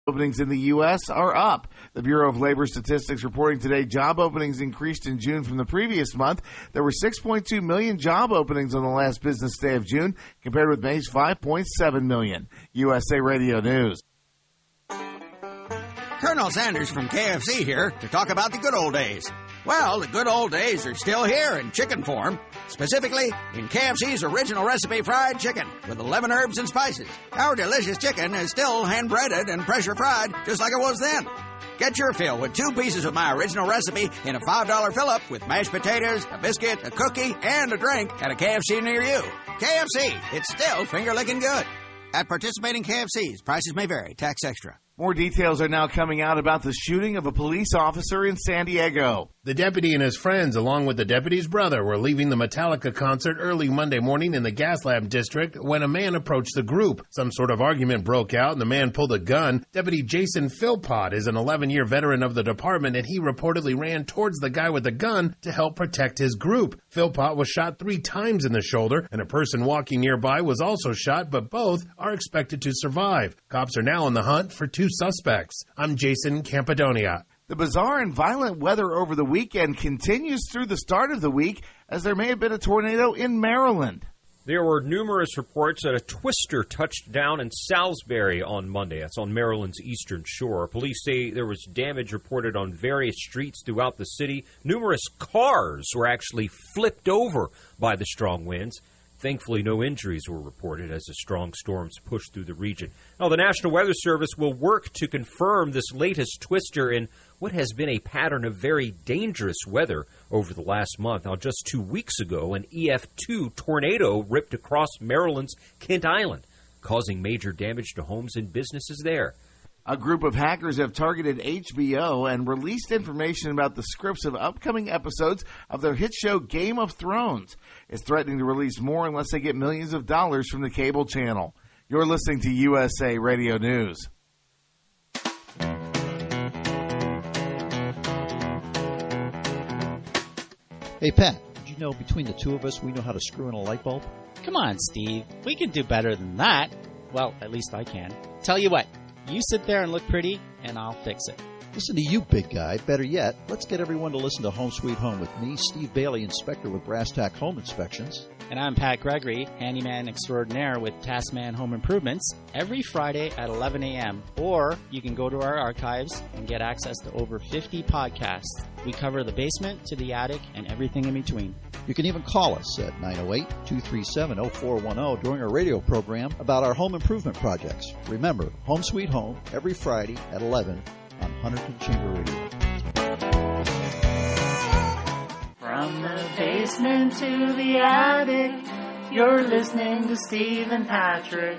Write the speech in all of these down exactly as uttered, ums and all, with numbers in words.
Openings in the U S are up. The Bureau of Labor Statistics reporting today job openings increased in June from the previous month. There were six point two million job openings on the last business day of June, compared with May's five point seven million. U S A Radio News. Colonel Sanders from K F C here to talk about the good old days. Well, the good old days are still here in chicken form. Specifically, in K F C's original recipe fried chicken with eleven herbs and spices. Our delicious chicken is still hand-breaded and pressure-fried just like it was then. Get your fill with two pieces of my original recipe in a five dollar fill-up with mashed potatoes, a biscuit, a cookie, and a drink at a K F C near you. K F C, it's still finger-licking good. At participating K F Cs, prices may vary. Tax extra. More details are now coming out about the shooting of a police officer in San Diego. The deputy and his friends, along with the deputy's brother, were leaving the Metallica concert early Monday morning in the Gaslamp district when a man approached the group. Some sort of argument broke out and the man pulled a gun. Deputy Jason Philpott is an eleven-year veteran of the department, and he reportedly ran towards the guy with the gun to help protect his group. Philpott was shot three times in the shoulder, and a person walking nearby was also shot, but both are expected to survive. Cops are now on the hunt for two suspects. I'm Jason Campadonia. The bizarre and violent weather over the weekend continues through the start of the week, as there may have been a tornado in Maryland. There were numerous reports that a twister touched down in Salisbury on Monday. That's on Maryland's eastern shore. Police say there was damage reported on various streets throughout the city. Numerous cars were actually flipped over by the strong winds. Thankfully, no injuries were reported as the strong storms pushed through the region. Now, the National Weather Service will work to confirm this latest twister in what has been a pattern of very dangerous weather over the last month. Now, just two weeks ago, an E F two tornado ripped across Maryland's Kent Island, causing major damage to homes and businesses there. A group of hackers have targeted H B O and released information about the scripts of upcoming episodes of their hit show Game of Thrones. It's threatening to release more unless they get millions of dollars from the cable channel. You're listening to U S A Radio News. Hey, Pat, did you know between the two of us we know how to screw in a light bulb? Come on, Steve. We can do better than that. Well, at least I can. Tell you what. You sit there and look pretty, and I'll fix it. Listen to you, big guy. Better yet, let's get everyone to listen to Home Sweet Home with me, Steve Bailey, inspector with Brass Tack Home Inspections. And I'm Pat Gregory, handyman extraordinaire with Taskman Home Improvements, every Friday at eleven a.m. Or you can go to our archives and get access to over fifty podcasts. We cover the basement to the attic and everything in between. You can even call us at nine oh eight, two three seven, oh four one oh during our radio program about our home improvement projects. Remember, Home Sweet Home, every Friday at eleven on Hunterton Chamber Radio. From the basement to the attic, you're listening to Steve and Patrick.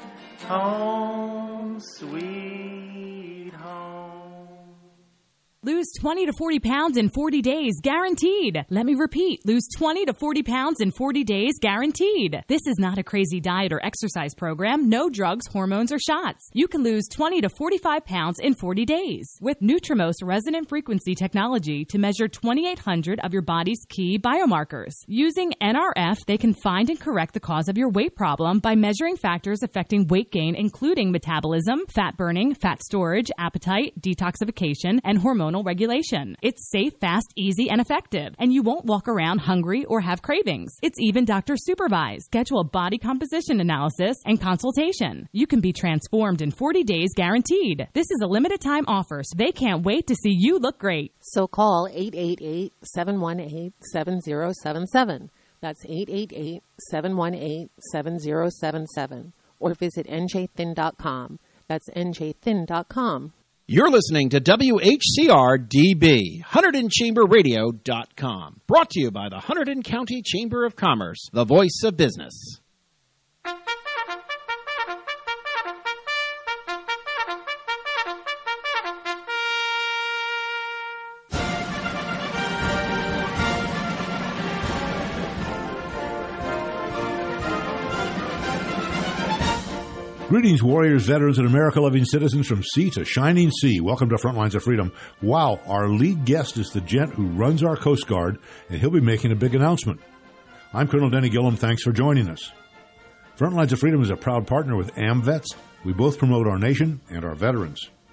Home Sweet Home. Lose twenty to forty pounds in forty days, guaranteed. Let me repeat, lose twenty to forty pounds in forty days, guaranteed. This is not a crazy diet or exercise program. No drugs, hormones, or shots. You can lose twenty to forty-five pounds in forty days with Nutrimost resonant frequency technology to measure twenty-eight hundred of your body's key biomarkers. Using N R F, they can find and correct the cause of your weight problem by measuring factors affecting weight gain, including metabolism, fat burning, fat storage, appetite, detoxification, and hormonal regulation. It's safe, fast, easy, and effective, and you won't walk around hungry or have cravings. It's even doctor supervised. Schedule a body composition analysis and consultation. You can be transformed in forty days, guaranteed. This is a limited time offer, so they can't wait to see you look great. So call eight eight eight, seven one eight, seven zero seven seven. That's eight eight eight, seven one eight, seven zero seven seven. Or visit N J thin dot com. That's N J thin dot com. You're listening to W H C R D B, Hunterdon Chamber Radio dot com. Brought to you by the Hunterdon County Chamber of Commerce, the voice of business. Greetings, warriors, veterans, and America-loving citizens from sea to shining sea. Welcome to Frontlines of Freedom. Wow, our lead guest is the gent who runs our Coast Guard, and he'll be making a big announcement. I'm Colonel Denny Gillum. Thanks for joining us. Frontlines of Freedom is a proud partner with AmVets. We both promote our nation and our veterans.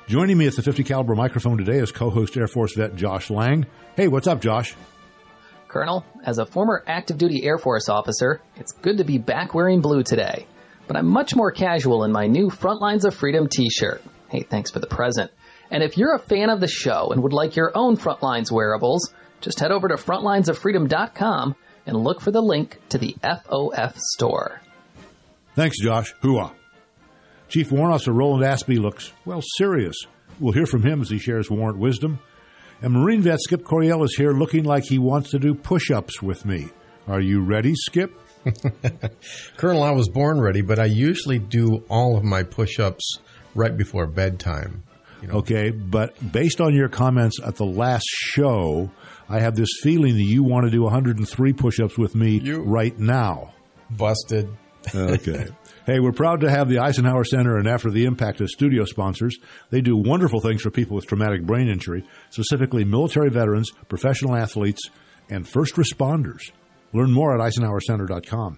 Joining me at the fifty caliber microphone today is co-host Air Force vet Josh Lang. Hey, what's up, Josh? Colonel, as a former active duty Air Force officer, it's good to be back wearing blue today. But I'm much more casual in my new Frontlines of Freedom t-shirt. Hey, thanks for the present. And if you're a fan of the show and would like your own Frontlines wearables, just head over to frontlines of freedom dot com and look for the link to the F O F store. Thanks, Josh. Hooah. Chief Warrant Officer Roland Aspey looks, well, serious. We'll hear from him as he shares warrant wisdom. And Marine vet Skip Coryell is here looking like he wants to do push-ups with me. Are you ready, Skip? Colonel, I was born ready, but I usually do all of my push-ups right before bedtime. You know? Okay, but based on your comments at the last show, I have this feeling that you want to do one hundred three push-ups with me you right now. Busted. Okay. Hey, we're proud to have the Eisenhower Center and After the Impact as studio sponsors. They do wonderful things for people with traumatic brain injury, specifically military veterans, professional athletes, and first responders. Learn more at eisenhower center dot com.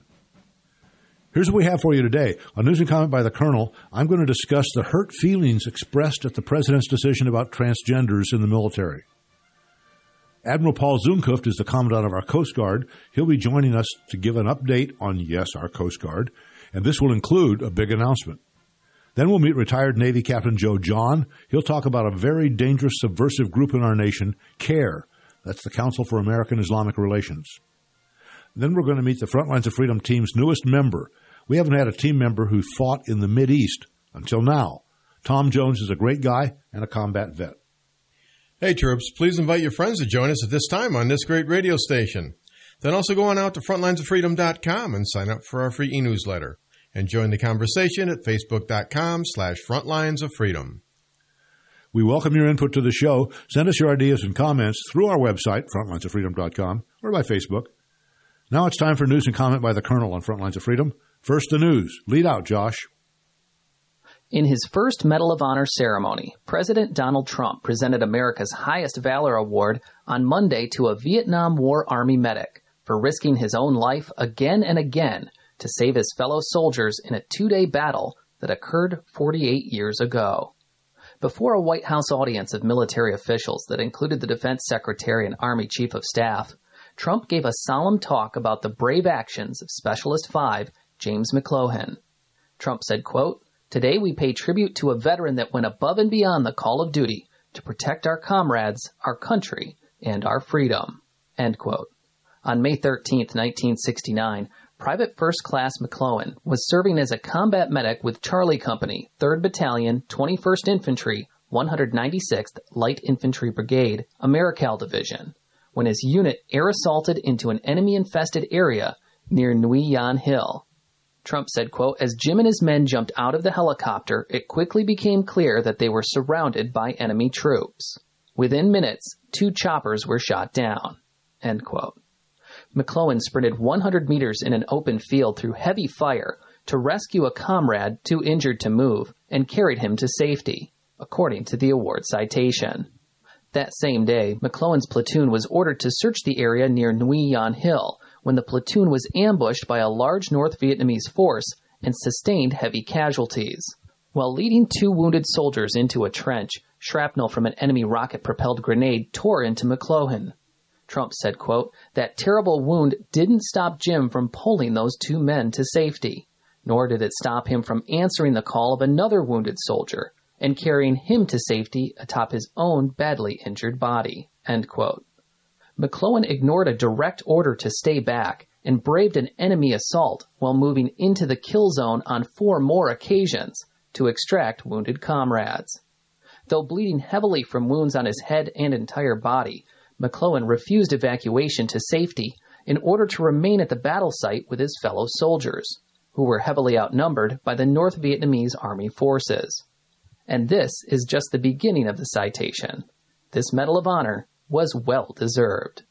Here's what we have for you today. On News and Comment by the Colonel, I'm going to discuss the hurt feelings expressed at the President's decision about transgenders in the military. Admiral Paul Zumkunft is the Commandant of our Coast Guard. He'll be joining us to give an update on, yes, our Coast Guard, and this will include a big announcement. Then we'll meet retired Navy Captain Joe John. He'll talk about a very dangerous subversive group in our nation, CARE. That's the Council for American Islamic Relations. Then we're going to meet the Frontlines of Freedom team's newest member. We haven't had a team member who fought in the Mideast until now. Tom Jones is a great guy and a combat vet. Hey, troops, please invite your friends to join us at this time on this great radio station. Then also go on out to frontlines of freedom dot com and sign up for our free e-newsletter. And join the conversation at facebook dot com slash frontlines of freedom. We welcome your input to the show. Send us your ideas and comments through our website, frontlines of freedom dot com, or by Facebook. Now it's time for News and Comment by the Colonel on Frontlines of Freedom. First, the news. Lead out, Josh. In his first Medal of Honor ceremony, President Donald Trump presented America's highest valor award on Monday to a Vietnam War Army medic for risking his own life again and again to save his fellow soldiers in a two-day battle that occurred forty-eight years ago. Before a White House audience of military officials that included the Defense Secretary and Army Chief of Staff, Trump gave a solemn talk about the brave actions of Specialist five, James McClohan. Trump said, quote, "Today we pay tribute to a veteran that went above and beyond the call of duty to protect our comrades, our country, and our freedom." End quote. On May thirteenth, nineteen sixty-nine, Private First Class McClohan was serving as a combat medic with Charlie Company, third Battalion, twenty-first Infantry, one hundred ninety-sixth Light Infantry Brigade, Americal Division, when his unit air assaulted into an enemy-infested area near Nguyen Yan Hill. Trump said, quote, "As Jim and his men jumped out of the helicopter, it quickly became clear that they were surrounded by enemy troops. Within minutes, two choppers were shot down." End quote. McClohan sprinted one hundred meters in an open field through heavy fire to rescue a comrade too injured to move and carried him to safety, according to the award citation. That same day, McClohan's platoon was ordered to search the area near Nguyen Yan Hill when the platoon was ambushed by a large North Vietnamese force and sustained heavy casualties. While leading two wounded soldiers into a trench, shrapnel from an enemy rocket-propelled grenade tore into McClohan. Trump said, quote, "That terrible wound didn't stop Jim from pulling those two men to safety, nor did it stop him from answering the call of another wounded soldier and carrying him to safety atop his own badly injured body." End quote. McClohan ignored a direct order to stay back and braved an enemy assault while moving into the kill zone on four more occasions to extract wounded comrades. Though bleeding heavily from wounds on his head and entire body, McClohan refused evacuation to safety in order to remain at the battle site with his fellow soldiers, who were heavily outnumbered by the North Vietnamese Army forces. And this is just the beginning of the citation. This Medal of Honor was well-deserved.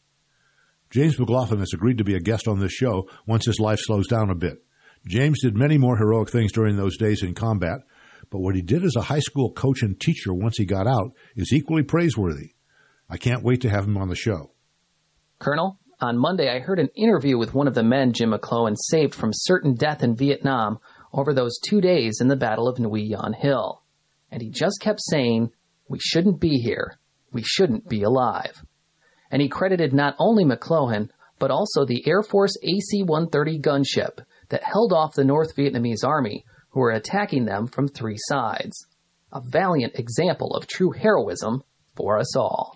James McLaughlin has agreed to be a guest on this show once his life slows down a bit. James did many more heroic things during those days in combat, but what he did as a high school coach and teacher once he got out is equally praiseworthy. I can't wait to have him on the show. Colonel, on Monday I heard an interview with one of the men Jim McClohan saved from certain death in Vietnam over those two days in the Battle of Nguyen Yan Hill. and he just kept saying, "We shouldn't be here. We shouldn't be alive." And he credited not only McClohan, but also the Air Force A C one thirty gunship that held off the North Vietnamese army who were attacking them from three sides. A valiant example of true heroism for us all.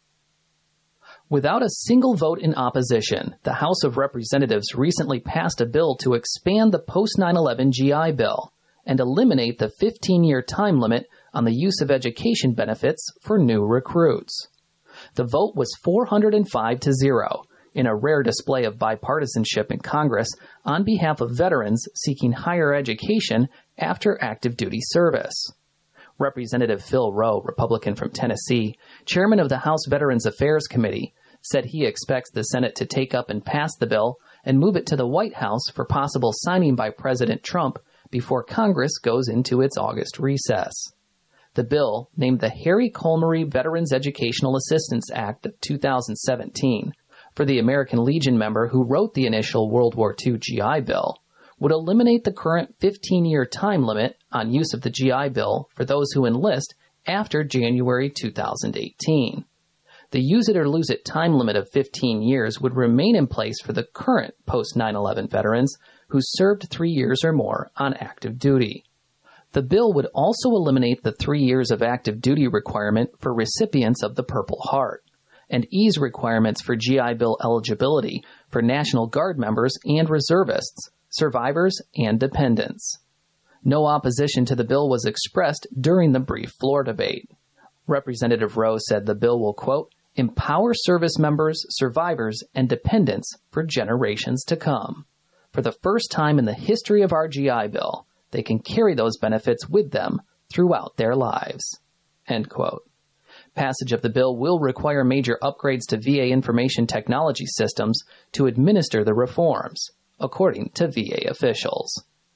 Without a single vote in opposition, the House of Representatives recently passed a bill to expand the post nine eleven G I Bill and eliminate the fifteen-year time limit on the use of education benefits for new recruits. The vote was four hundred five to zero, in a rare display of bipartisanship in Congress on behalf of veterans seeking higher education after active duty service. Representative Phil Rowe, Republican from Tennessee, chairman of the House Veterans Affairs Committee, said he expects the Senate to take up and pass the bill and move it to the White House for possible signing by President Trump before Congress goes into its August recess. The bill, named the Harry Colmery Veterans Educational Assistance Act of two thousand seventeen, for the American Legion member who wrote the initial World War Two G I Bill, would eliminate the current fifteen-year time limit on use of the G I Bill for those who enlist after January two thousand eighteen. The use it or lose it time limit of fifteen years would remain in place for the current post nine eleven veterans who served three years or more on active duty. The bill would also eliminate the three years of active duty requirement for recipients of the Purple Heart and ease requirements for G I Bill eligibility for National Guard members and reservists, survivors, and dependents. No opposition to the bill was expressed during the brief floor debate. Representative Rowe said the bill will, quote, empower service members, survivors, and dependents for generations to come. For the first time in the history of our G I Bill, they can carry those benefits with them throughout their lives. End quote. Passage of the bill will require major upgrades to V A information technology systems to administer the reforms, according to V A officials.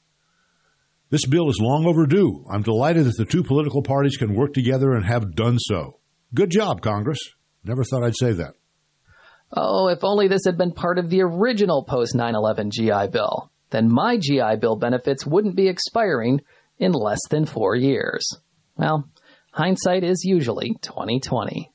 This bill is long overdue. I'm delighted that the two political parties can work together and have done so. Good job, Congress. Never thought I'd say that. Oh, if only this had been part of the original post nine eleven G I Bill. Then my G I Bill benefits wouldn't be expiring in less than four years. Well, hindsight is usually twenty twenty.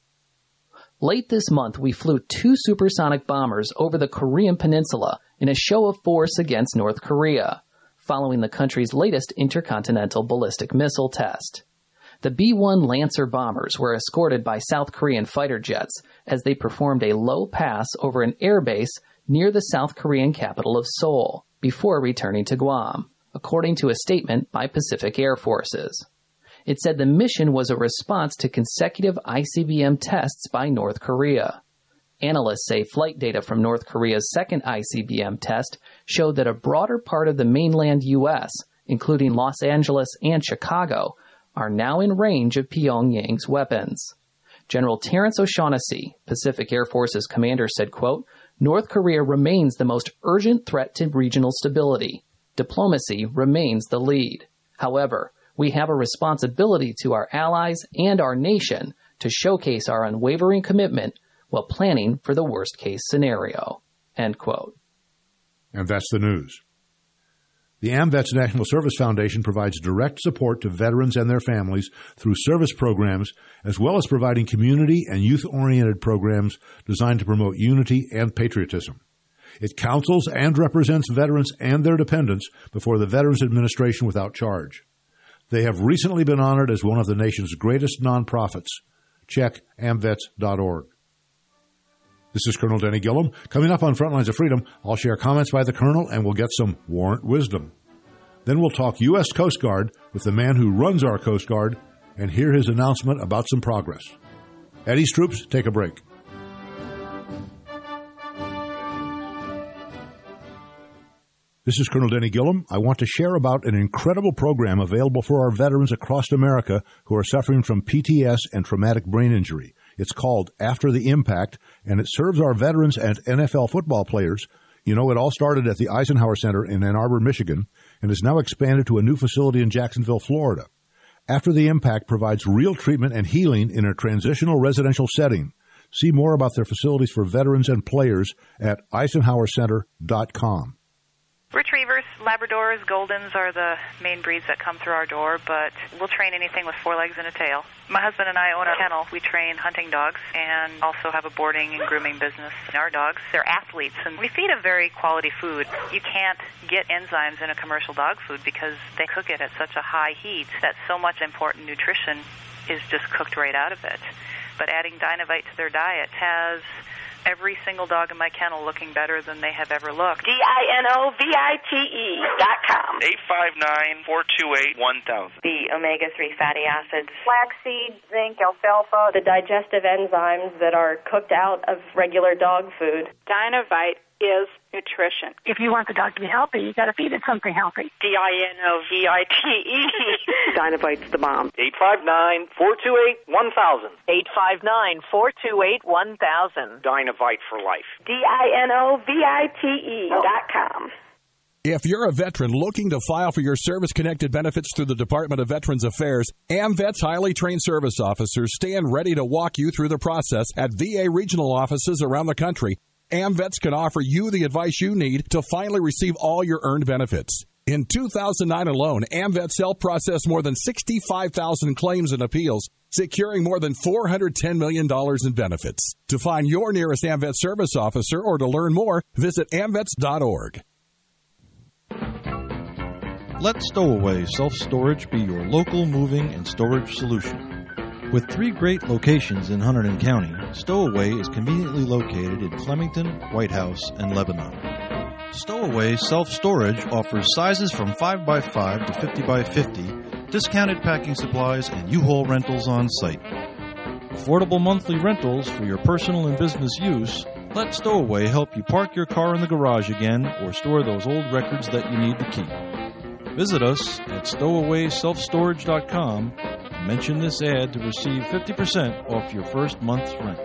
Late this month, we flew two supersonic bombers over the Korean Peninsula in a show of force against North Korea, following the country's latest intercontinental ballistic missile test. The B one Lancer bombers were escorted by South Korean fighter jets as they performed a low pass over an airbase near the South Korean capital of Seoul before returning to Guam, according to a statement by Pacific Air Forces. It said the mission was a response to consecutive I C B M tests by North Korea. Analysts say flight data from North Korea's second I C B M test showed that a broader part of the mainland U S, including Los Angeles and Chicago, are now in range of Pyongyang's weapons. General Terrence O'Shaughnessy, Pacific Air Force's commander, said, quote, North Korea remains the most urgent threat to regional stability. Diplomacy remains the lead. However, we have a responsibility to our allies and our nation to showcase our unwavering commitment while planning for the worst-case scenario. End quote. And that's the news. The AMVETS National Service Foundation provides direct support to veterans and their families through service programs, as well as providing community and youth-oriented programs designed to promote unity and patriotism. It counsels and represents veterans and their dependents before the Veterans Administration without charge. They have recently been honored as one of the nation's greatest nonprofits. Check amvets dot org. This is Colonel Denny Gillum. Coming up on Frontlines of Freedom, I'll share comments by the Colonel and we'll get some warrant wisdom. Then we'll talk U S Coast Guard with the man who runs our Coast Guard and hear his announcement about some progress. Eddie's troops, take a break. This is Colonel Denny Gillum. I want to share about an incredible program available for our veterans across America who are suffering from P T S and traumatic brain injury. It's called After the Impact, and it serves our veterans and N F L football players. You know, it all started at the Eisenhower Center in Ann Arbor, Michigan, and is now expanded to a new facility in Jacksonville, Florida. After the Impact provides real treatment and healing in a transitional residential setting. See more about their facilities for veterans and players at eisenhower center dot com. Retrievers, Labradors, Goldens are the main breeds that come through our door, but we'll train anything with four legs and a tail. My husband and I own a kennel. We train hunting dogs and also have a boarding and grooming business. Our dogs, they're athletes, and we feed a very quality food. You can't get enzymes in a commercial dog food because they cook it at such a high heat that so much important nutrition is just cooked right out of it. But adding Dinovite to their diet has every single dog in my kennel looking better than they have ever looked. D I N O V I T E dot com. eight five nine, four two eight, one thousand. The omega three fatty acids. Flaxseed, zinc, alfalfa, the digestive enzymes that are cooked out of regular dog food. Dinovite is nutrition. If you want the dog to be healthy, you got to feed it something healthy. D I N O V I T E. Dinovite's the bomb. eight five nine, four two eight, one thousand. eight five nine, four two eight, one thousand. Dinovite for life. D I N O V I T E dot com. If you're a veteran looking to file for your service-connected benefits through the Department of Veterans Affairs, AMVET's highly trained service officers stand ready to walk you through the process at V A regional offices around the country. AMVETS can offer you the advice you need to finally receive all your earned benefits. In two thousand nine alone, AMVETS helped process more than sixty-five thousand claims and appeals, securing more than four hundred ten million dollars in benefits. To find your nearest AMVETS service officer or to learn more, visit amvets dot org. Let Stowaway Self-Storage be your local moving and storage solution. With three great locations in Hunterdon County, Stowaway is conveniently located in Flemington, White House, and Lebanon. Stowaway Self-Storage offers sizes from five by five to fifty by fifty, discounted packing supplies, and U-Haul rentals on site. Affordable monthly rentals for your personal and business use. Let Stowaway help you park your car in the garage again or store those old records that you need to keep. Visit us at stowaway self storage dot com and mention this ad to receive fifty percent off your first month's rent.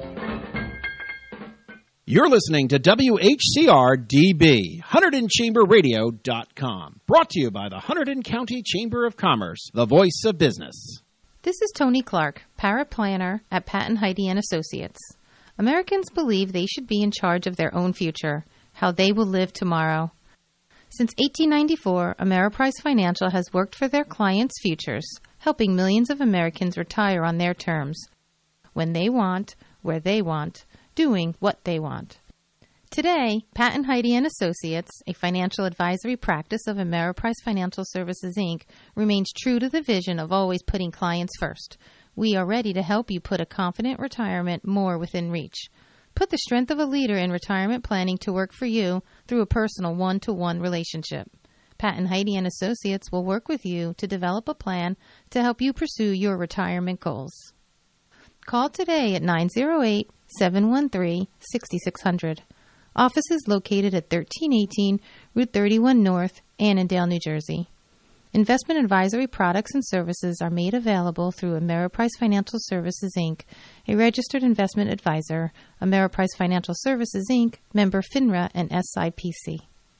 You're listening to W H C R D B, Hunterdon Chamber Radio dot com. Brought to you by the Hunterdon County Chamber of Commerce, the voice of business. This is Tony Clark, paraplanner at Patton Heidi and Associates. Americans believe they should be in charge of their own future, how they will live tomorrow. Since eighteen ninety-four, Ameriprise Financial has worked for their clients' futures, helping millions of Americans retire on their terms, when they want, where they want, doing what they want. Today, Patton Heidi and Associates, a financial advisory practice of Ameriprise Financial Services, Incorporated, remains true to the vision of always putting clients first. We are ready to help you put a confident retirement more within reach. Put the strength of a leader in retirement planning to work for you through a personal one-to-one relationship. Patton Heidi and Associates will work with you to develop a plan to help you pursue your retirement goals. Call today at nine oh eight, seven one three, six six zero zero. Office is located at thirteen eighteen Route thirty-one North, Annandale, New Jersey. Investment advisory products and services are made available through Ameriprise Financial Services, Incorporated, a registered investment advisor, Ameriprise Financial Services, Incorporated, member FINRA and S I P C.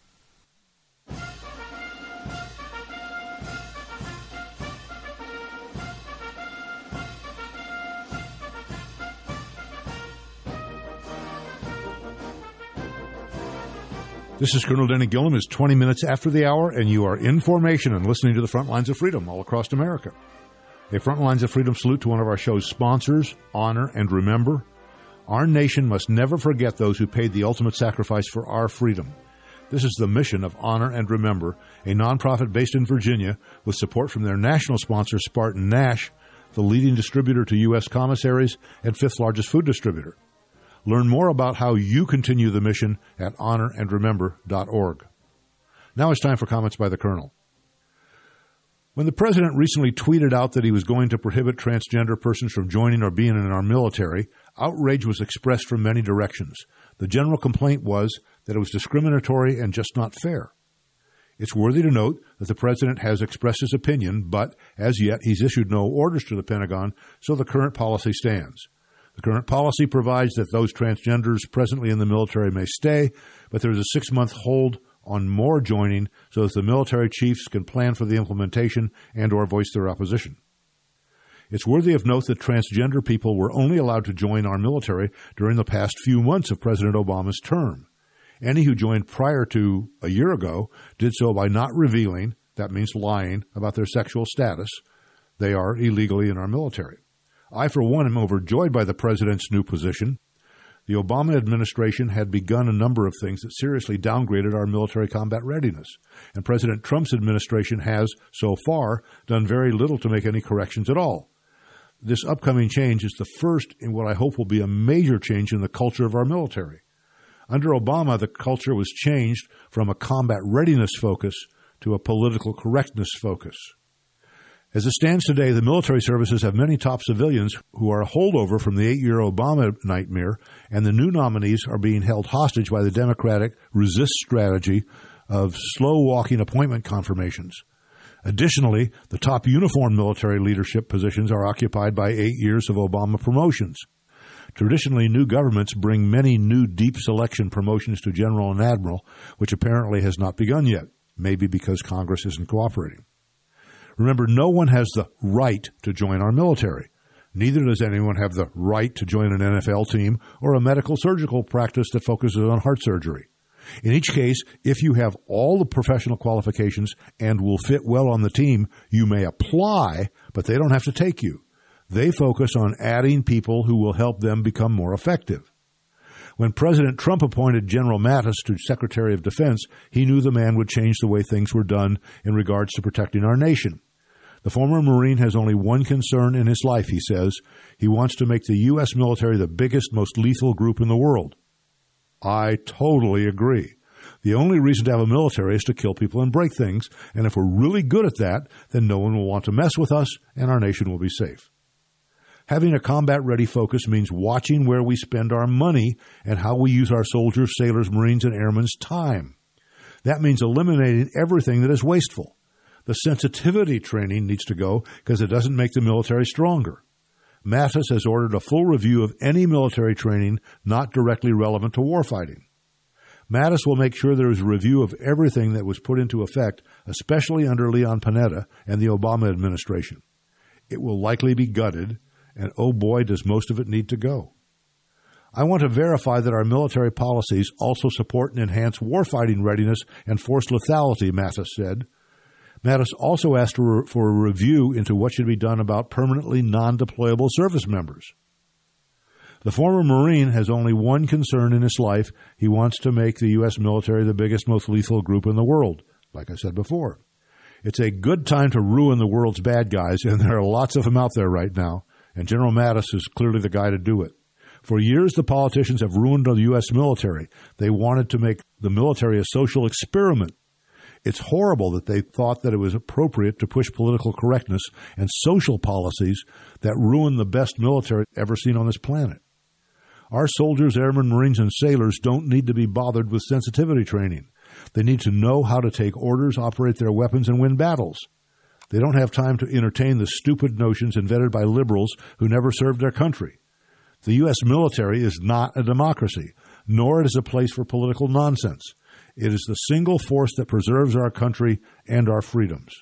This is Colonel Denny Gillum. It's twenty minutes after the hour, and you are in formation and listening to the Front Lines of Freedom all across America. A Front Lines of Freedom salute to one of our show's sponsors, Honor and Remember. Our nation must never forget those who paid the ultimate sacrifice for our freedom. This is the mission of Honor and Remember, a nonprofit based in Virginia with support from their national sponsor, Spartan Nash, the leading distributor to U S commissaries and fifth largest food distributor. Learn more about how you continue the mission at honor and remember dot org. Now it's time for comments by the Colonel. When the President recently tweeted out that he was going to prohibit transgender persons from joining or being in our military, outrage was expressed from many directions. The general complaint was that it was discriminatory and just not fair. It's worthy to note that the President has expressed his opinion, but as yet he's issued no orders to the Pentagon, so the current policy stands. The current policy provides that those transgenders presently in the military may stay, but there is a six-month hold on more joining so that the military chiefs can plan for the implementation and or voice their opposition. It's worthy of note that transgender people were only allowed to join our military during the past few months of President Obama's term. Any who joined prior to a year ago did so by not revealing, that means lying, about their sexual status. They are illegally in our military. I, for one, am overjoyed by the president's new position. The Obama administration had begun a number of things that seriously downgraded our military combat readiness, and President Trump's administration has, so far, done very little to make any corrections at all. This upcoming change is the first in what I hope will be a major change in the culture of our military. Under Obama, the culture was changed from a combat readiness focus to a political correctness focus. As it stands today, the military services have many top civilians who are a holdover from the eight-year Obama nightmare, and the new nominees are being held hostage by the Democratic resist strategy of slow-walking appointment confirmations. Additionally, the top uniformed military leadership positions are occupied by eight years of Obama promotions. Traditionally, new governments bring many new deep selection promotions to general and admiral, which apparently has not begun yet, maybe because Congress isn't cooperating. Remember, no one has the right to join our military. Neither does anyone have the right to join an N F L team or a medical surgical practice that focuses on heart surgery. In each case, if you have all the professional qualifications and will fit well on the team, you may apply, but they don't have to take you. They focus on adding people who will help them become more effective. When President Trump appointed General Mattis to Secretary of Defense, he knew the man would change the way things were done in regards to protecting our nation. The former Marine has only one concern in his life, he says. He wants to make the U S military the biggest, most lethal group in the world. I totally agree. The only reason to have a military is to kill people and break things, and if we're really good at that, then no one will want to mess with us, and our nation will be safe. Having a combat-ready focus means watching where we spend our money and how we use our soldiers, sailors, Marines, and airmen's time. That means eliminating everything that is wasteful. The sensitivity training needs to go because it doesn't make the military stronger. Mattis has ordered a full review of any military training not directly relevant to warfighting. Mattis will make sure there is a review of everything that was put into effect, especially under Leon Panetta and the Obama administration. It will likely be gutted, and oh boy, does most of it need to go. I want to verify that our military policies also support and enhance warfighting readiness and force lethality, Mattis said. Mattis also asked for a review into what should be done about permanently non-deployable service members. The former Marine has only one concern in his life. He wants to make the U S military the biggest, most lethal group in the world, like I said before. It's a good time to ruin the world's bad guys, and there are lots of them out there right now, and General Mattis is clearly the guy to do it. For years, the politicians have ruined the U S military. They wanted to make the military a social experiment. It's horrible that they thought that it was appropriate to push political correctness and social policies that ruin the best military ever seen on this planet. Our soldiers, airmen, Marines, and sailors don't need to be bothered with sensitivity training. They need to know how to take orders, operate their weapons, and win battles. They don't have time to entertain the stupid notions invented by liberals who never served their country. The U S military is not a democracy, nor is it a place for political nonsense. It is the single force that preserves our country and our freedoms.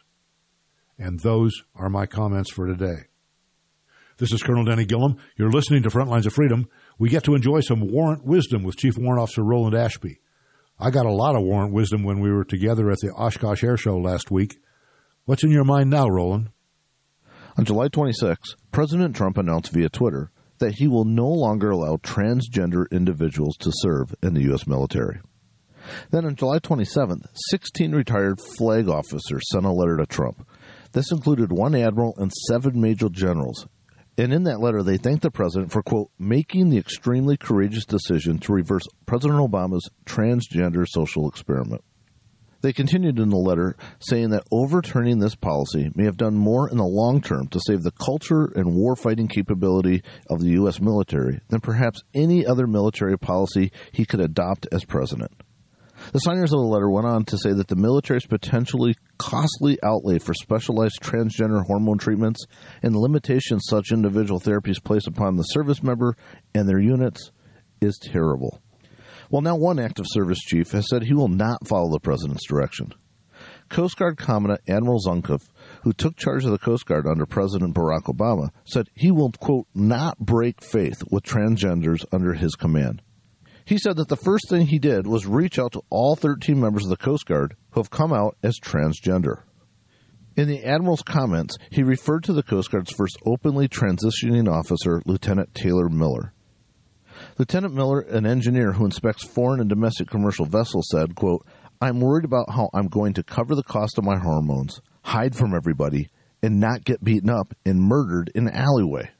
And those are my comments for today. This is Colonel Denny Gillum. You're listening to Frontlines of Freedom. We get to enjoy some warrant wisdom with Chief Warrant Officer Roland Ashby. I got a lot of warrant wisdom when we were together at the Oshkosh Air Show last week. What's in your mind now, Roland? On July twenty-sixth, President Trump announced via Twitter that he will no longer allow transgender individuals to serve in the U S military. Then on July twenty-seventh, sixteen retired flag officers sent a letter to Trump. This included one admiral and seven major generals. And in that letter, they thanked the president for, quote, making the extremely courageous decision to reverse President Obama's transgender social experiment. They continued in the letter saying that overturning this policy may have done more in the long term to save the culture and warfighting capability of the U S military than perhaps any other military policy he could adopt as president. The signers of the letter went on to say that the military's potentially costly outlay for specialized transgender hormone treatments and the limitations such individual therapies place upon the service member and their units is terrible. Well, now one active service chief has said he will not follow the president's direction. Coast Guard Commandant Admiral Zunkoff, who took charge of the Coast Guard under President Barack Obama, said he will, quote, not break faith with transgenders under his command. He said that the first thing he did was reach out to all thirteen members of the Coast Guard who have come out as transgender. In the Admiral's comments, he referred to the Coast Guard's first openly transitioning officer, Lieutenant Taylor Miller. Lieutenant Miller, an engineer who inspects foreign and domestic commercial vessels, said, quote, "I'm worried about how I'm going to cover the cost of my hormones, hide from everybody, and not get beaten up and murdered in an alleyway."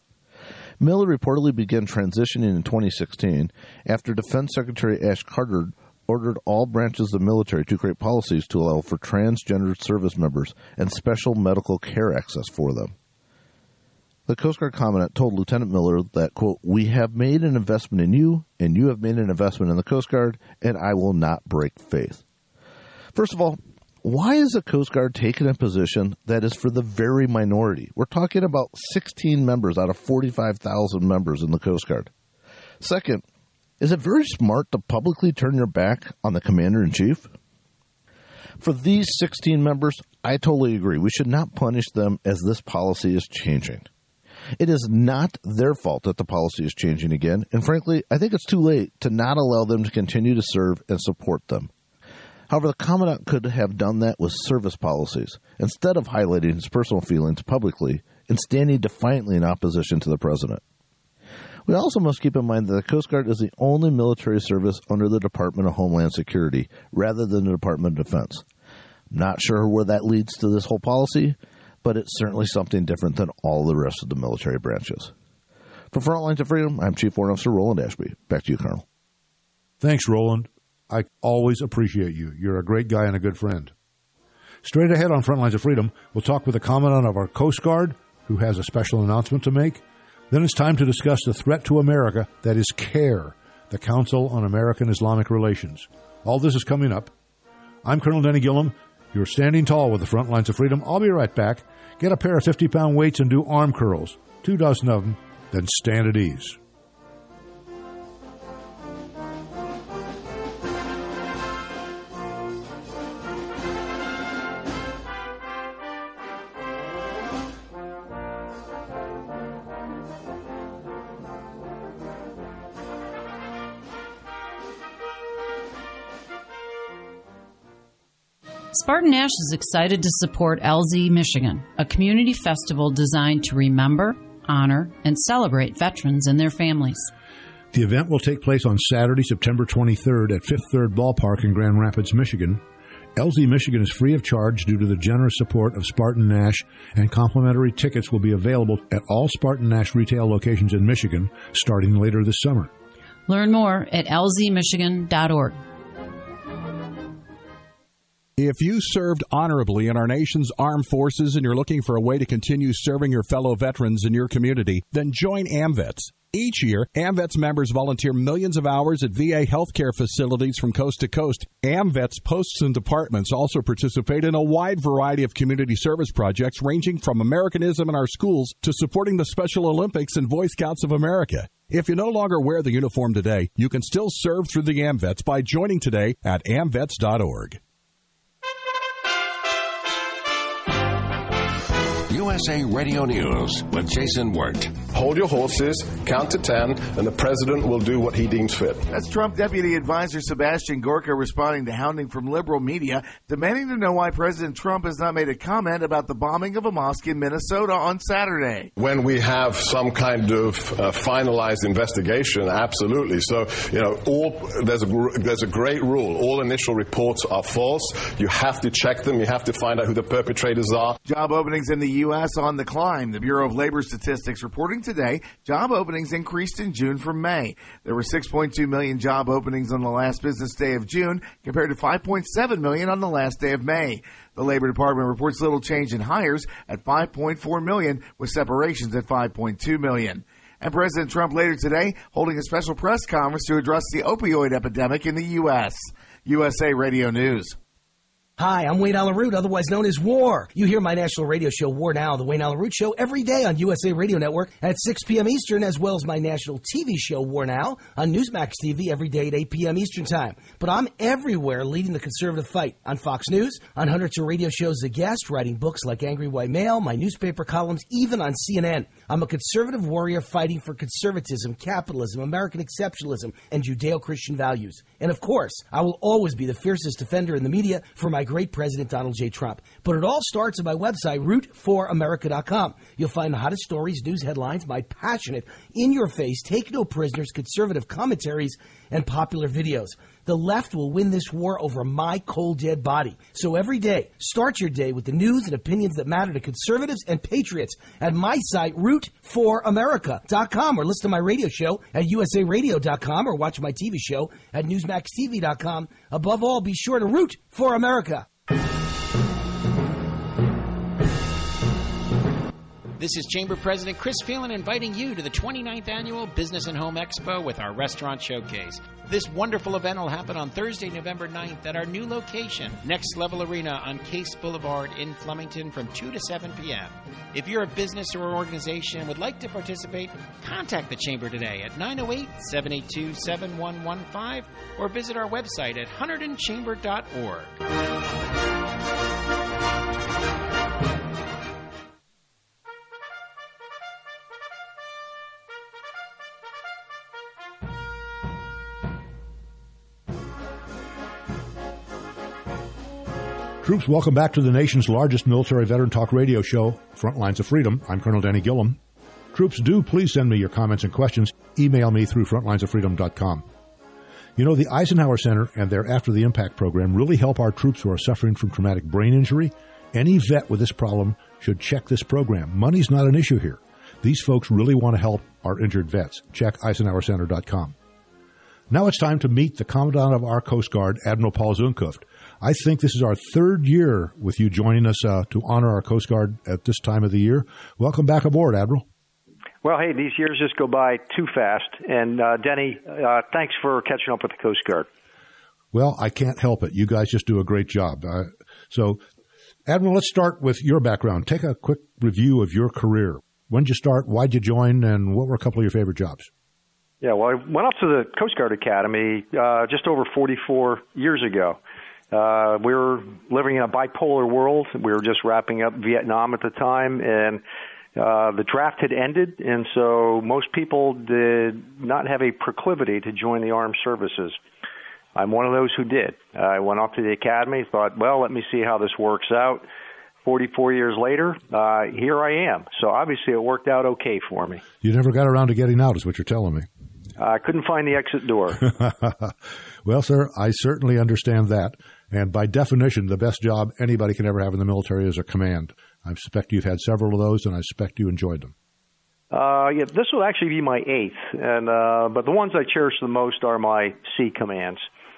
Miller reportedly began transitioning in twenty sixteen after Defense Secretary Ash Carter ordered all branches of the military to create policies to allow for transgender service members and special medical care access for them. The Coast Guard Commandant told Lieutenant Miller that, quote, "We have made an investment in you, and you have made an investment in the Coast Guard, and I will not break faith." First of all, why is the Coast Guard taking a position that is for the very minority? We're talking about sixteen members out of forty-five thousand members in the Coast Guard. Second, is it very smart to publicly turn your back on the Commander-in-Chief? For these sixteen members, I totally agree. We should not punish them as this policy is changing. It is not their fault that the policy is changing again, and frankly, I think it's too late to not allow them to continue to serve and support them. However, the Commandant could have done that with service policies, instead of highlighting his personal feelings publicly and standing defiantly in opposition to the President. We also must keep in mind that the Coast Guard is the only military service under the Department of Homeland Security, rather than the Department of Defense. I'm not sure where that leads to this whole policy, but it's certainly something different than all the rest of the military branches. For Frontlines of Freedom, I'm Chief Warrant Officer Roland Ashby. Back to you, Colonel. Thanks, Roland. I always appreciate you. You're a great guy and a good friend. Straight ahead on Frontlines of Freedom, we'll talk with a Commandant of our Coast Guard who has a special announcement to make. Then it's time to discuss the threat to America that is CARE, the Council on American Islamic Relations. All this is coming up. I'm Colonel Denny Gillum. You're standing tall with the Frontlines of Freedom. I'll be right back. Get a pair of fifty-pound weights and do arm curls. Two dozen of them, then stand at ease. Spartan Nash is excited to support L Z Michigan, a community festival designed to remember, honor, and celebrate veterans and their families. The event will take place on Saturday, September twenty-third at Fifth Third Ballpark in Grand Rapids, Michigan. L Z Michigan is free of charge due to the generous support of Spartan Nash, and complimentary tickets will be available at all Spartan Nash retail locations in Michigan starting later this summer. Learn more at L Z michigan dot org. If you served honorably in our nation's armed forces and you're looking for a way to continue serving your fellow veterans in your community, then join AMVETS. Each year, AMVETS members volunteer millions of hours at V A healthcare facilities from coast to coast. AMVETS posts and departments also participate in a wide variety of community service projects ranging from Americanism in our schools to supporting the Special Olympics and Boy Scouts of America. If you no longer wear the uniform today, you can still serve through the AMVETS by joining today at amvets dot org. U S A Radio News with Jason Wirt. Hold your horses, count to ten, and the president will do what he deems fit. That's Trump Deputy Advisor Sebastian Gorka responding to hounding from liberal media, demanding to know why President Trump has not made a comment about the bombing of a mosque in Minnesota on Saturday. When we have some kind of uh, finalized investigation, absolutely. So, you know, all there's a there's a great rule. All initial reports are false. You have to check them. You have to find out who the perpetrators are. Job openings in the U S on the climb. The Bureau of Labor Statistics reporting today job openings increased in June from May. There were six point two million job openings on the last business day of June compared to five point seven million on the last day of May. The Labor Department reports little change in hires at five point four million with separations at five point two million. And President Trump later today holding a special press conference to address the opioid epidemic in the U S. U S A Radio News. Hi, I'm Wayne Allyn Root, otherwise known as War. You hear my national radio show, War Now, the Wayne Allyn Root Show, every day on U S A Radio Network at six p.m. Eastern, as well as my national T V show, War Now, on Newsmax T V every day at eight p.m. Eastern Time. But I'm everywhere leading the conservative fight on Fox News, on hundreds of radio shows as a guest, writing books like Angry White Male, my newspaper columns, even on C N N. I'm a conservative warrior fighting for conservatism, capitalism, American exceptionalism, and Judeo-Christian values. And of course, I will always be the fiercest defender in the media for my great president, Donald J. Trump. But it all starts at my website, root for america dot com. You'll find the hottest stories, news headlines, my passionate, in-your-face, take-no-prisoners, conservative commentaries, and popular videos. The left will win this war over my cold, dead body. So every day, start your day with the news and opinions that matter to conservatives and patriots at my site, root for america dot com, or listen to my radio show at U S A radio dot com, or watch my T V show at newsmax t v dot com. Above all, be sure to root for America. This is Chamber President Chris Phelan inviting you to the twenty-ninth Annual Business and Home Expo with our Restaurant Showcase. This wonderful event will happen on Thursday, November ninth at our new location, Next Level Arena on Case Boulevard in Flemington from two to seven p.m. If you're a business or organization and would like to participate, contact the Chamber today at nine oh eight, seven eight two, seven one one five or visit our website at hunterdon chamber dot org. Troops, welcome back to the nation's largest military veteran talk radio show, Front Lines of Freedom. I'm Colonel Danny Gillum. Troops, do please send me your comments and questions. Email me through frontlines of freedom dot com. You know, the Eisenhower Center and their After the Impact program really help our troops who are suffering from traumatic brain injury. Any vet with this problem should check this program. Money's not an issue here. These folks really want to help our injured vets. Check eisenhower center dot com. Now it's time to meet the Commandant of our Coast Guard, Admiral Paul Zunkuft. I think this is our third year with you joining us uh, to honor our Coast Guard at this time of the year. Welcome back aboard, Admiral. Well, hey, these years just go by too fast. And, uh, Denny, uh, thanks for catching up with the Coast Guard. Well, I can't help it. You guys just do a great job. Uh, so, Admiral, let's start with your background. Take a quick review of your career. When did you start? Why'd you join? And what were a couple of your favorite jobs? Yeah, well, I went up to the Coast Guard Academy uh, just over forty-four years ago. Uh, we were living in a bipolar world. We were just wrapping up Vietnam at the time, and uh, the draft had ended, and so most people did not have a proclivity to join the armed services. I'm one of those who did. I went off to the academy, thought, well, let me see how this works out. forty-four years later, uh, here I am. So obviously it worked out okay for me. You never got around to getting out, is what you're telling me. I couldn't find the exit door. Well, sir, I certainly understand that. And by definition, the best job anybody can ever have in the military is a command. I suspect you've had several of those, and I suspect you enjoyed them. Uh, yeah, this will actually be my eighth, and uh, but the ones I cherish the most are my sea commands,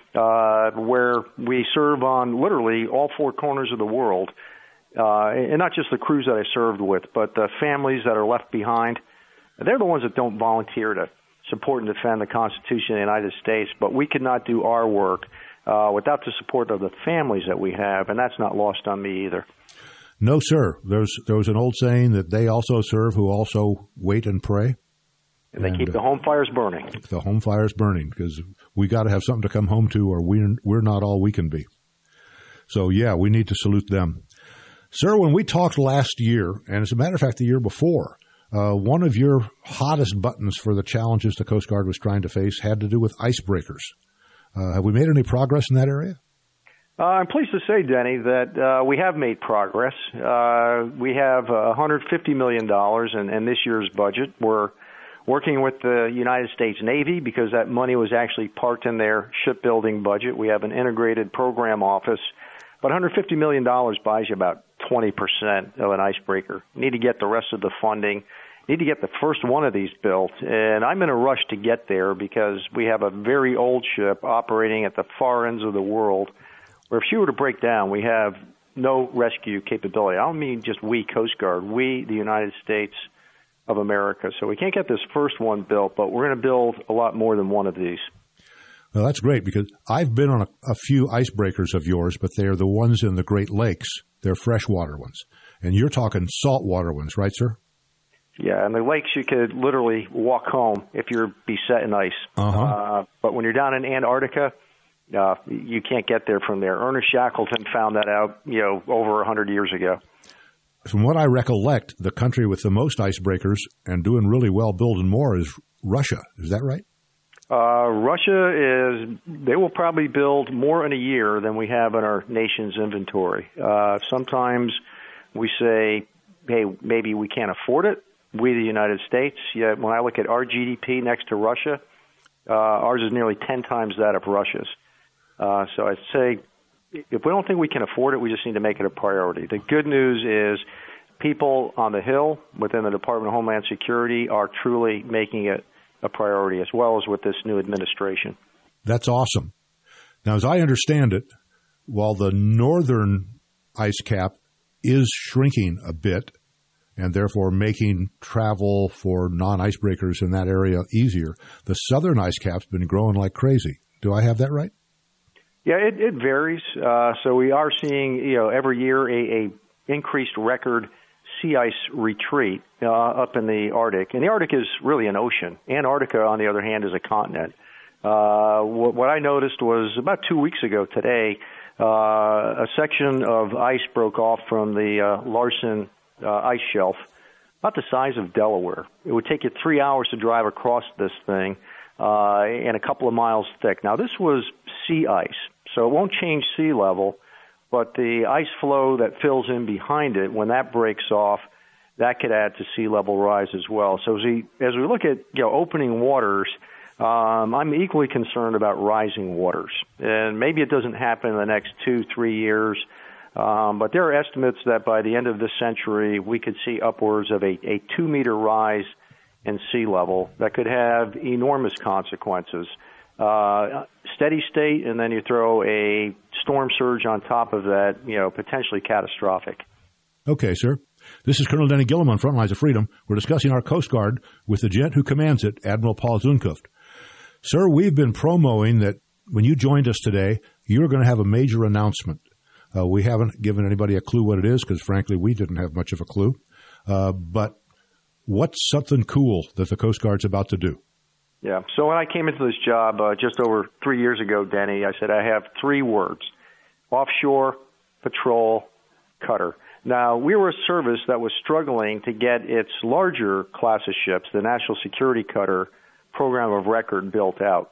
uh, where we serve on literally all four corners of the world, uh, and not just the crews that I served with, but the families that are left behind. They're the ones that don't volunteer to support and defend the Constitution of the United States, but we could not do our work uh, without the support of the families that we have, and that's not lost on me either. No, sir. There's there was an old saying that they also serve who also wait and pray. And they and, keep the home fires burning. The home fires burning, because we got to have something to come home to, or we're, we're not all we can be. So, yeah, we need to salute them. Sir, when we talked last year, and as a matter of fact, the year before, uh, one of your hottest buttons for the challenges the Coast Guard was trying to face had to do with icebreakers. Uh, have we made any progress in that area? Uh, I'm pleased to say, Denny, that uh, we have made progress. Uh, we have uh, one hundred fifty million dollars in, in this year's budget. We're working with the United States Navy because that money was actually parked in their shipbuilding budget. We have an integrated program office. But one hundred fifty million dollars buys you about twenty percent of an icebreaker. You need to get the rest of the funding. You need to get the first one of these built. And I'm in a rush to get there because we have a very old ship operating at the far ends of the world, where if she were to break down, we have no rescue capability. I don't mean just we, Coast Guard, we, the United States of America. So we can't get this first one built, but we're going to build a lot more than one of these. Well, that's great because I've been on a, a few icebreakers of yours, but they're the ones in the Great Lakes. They're freshwater ones. And you're talking saltwater ones, right, sir? Yeah, and the lakes you could literally walk home if you're beset in ice. Uh-huh. Uh, but when you're down in Antarctica, uh, you can't get there from there. Ernest Shackleton found that out, you know, over one hundred years ago. From what I recollect, the country with the most icebreakers and doing really well building more is Russia. Is that right? Uh, Russia is, they will probably build more in a year than we have in our nation's inventory. Uh, sometimes we say, hey, maybe we can't afford it, we the United States. Yet when I look at our G D P next to Russia, uh, ours is nearly ten times that of Russia's. Uh, so I'd say if we don't think we can afford it, we just need to make it a priority. The good news is people on the Hill within the Department of Homeland Security are truly making it a priority, as well as with this new administration. That's awesome. Now, as I understand it, while the northern ice cap is shrinking a bit and therefore making travel for non-icebreakers in that area easier, the southern ice cap's been growing like crazy. Do I have that right? Yeah, it, it varies. Uh, so we are seeing, you know, every year a, a increased record sea ice retreat uh, up in the Arctic. And the Arctic is really an ocean. Antarctica, on the other hand, is a continent. Uh, what, what I noticed was about two weeks ago today, uh, a section of ice broke off from the uh, Larsen uh, ice shelf, about the size of Delaware. It would take you three hours to drive across this thing uh, and a couple of miles thick. Now, this was sea ice, so it won't change sea level. But the ice flow that fills in behind it, when that breaks off, that could add to sea level rise as well. So as we, as we look at, you know, opening waters, um, I'm equally concerned about rising waters. And maybe it doesn't happen in the next two, three years, um, but there are estimates that by the end of this century, we could see upwards of a, a two-meter rise in sea level that could have enormous consequences. Uh, steady state, and then you throw a storm surge on top of that, you know, potentially catastrophic. Okay, sir. This is Colonel Denny Gillum on Frontlines of Freedom. We're discussing our Coast Guard with the gent who commands it, Admiral Paul Zunkuft. Sir, we've been promoting that when you joined us today, you're going to have a major announcement. Uh, we haven't given anybody a clue what it is because, frankly, we didn't have much of a clue. Uh, but what's something cool that the Coast Guard's about to do? Yeah. So when I came into this job uh, just over three years ago, Denny, I said I have three words: offshore, patrol, cutter. Now, we were a service that was struggling to get its larger class of ships, the National Security Cutter program of record, built out.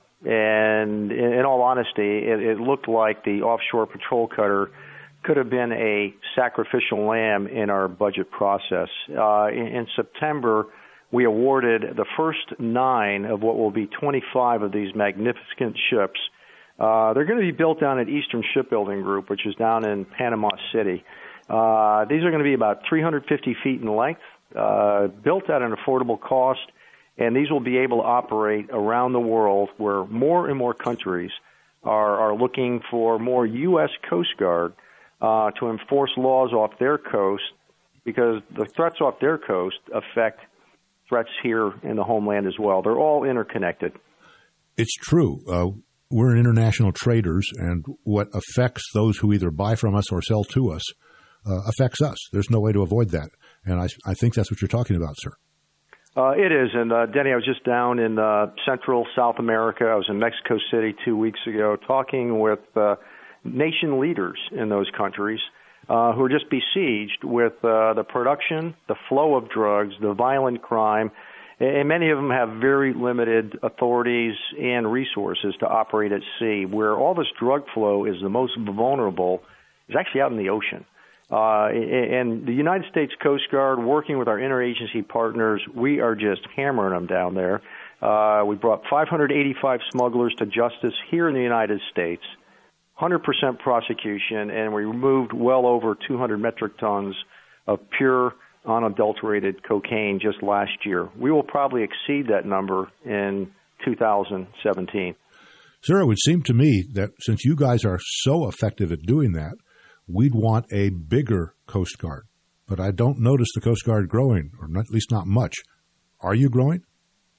And in, in all honesty, it, it looked like the offshore patrol cutter could have been a sacrificial lamb in our budget process. Uh, in, in September, we awarded the first nine of what will be twenty-five of these magnificent ships. Uh, they're going to be built down at Eastern Shipbuilding Group, which is down in Panama City. Uh, these are going to be about three hundred fifty feet in length, uh, built at an affordable cost, and these will be able to operate around the world where more and more countries are, are looking for more U S Coast Guard uh, to enforce laws off their coast, because the threats off their coast affect threats here in the homeland as well. They're all interconnected. It's true. Uh, we're international traders, and what affects those who either buy from us or sell to us uh, affects us. There's no way to avoid that. And I, I think that's what you're talking about, sir. Uh, it is. And, uh, Denny, I was just down in uh, Central South America. I was in Mexico City two weeks ago talking with uh, nation leaders in those countries uh, who are just besieged with uh, the production, the flow of drugs, the violent crime, and many of them have very limited authorities and resources to operate at sea. Where all this drug flow is the most vulnerable is actually out in the ocean. Uh, and the United States Coast Guard, working with our interagency partners, we are just hammering them down there. Uh, we brought five hundred eighty-five smugglers to justice here in the United States, one hundred percent prosecution, and we removed well over two hundred metric tons of pure, unadulterated cocaine just last year. We will probably exceed that number in two thousand seventeen. Sir, it would seem to me that since you guys are so effective at doing that, we'd want a bigger Coast Guard. But I don't notice the Coast Guard growing, or not, at least not much. Are you growing?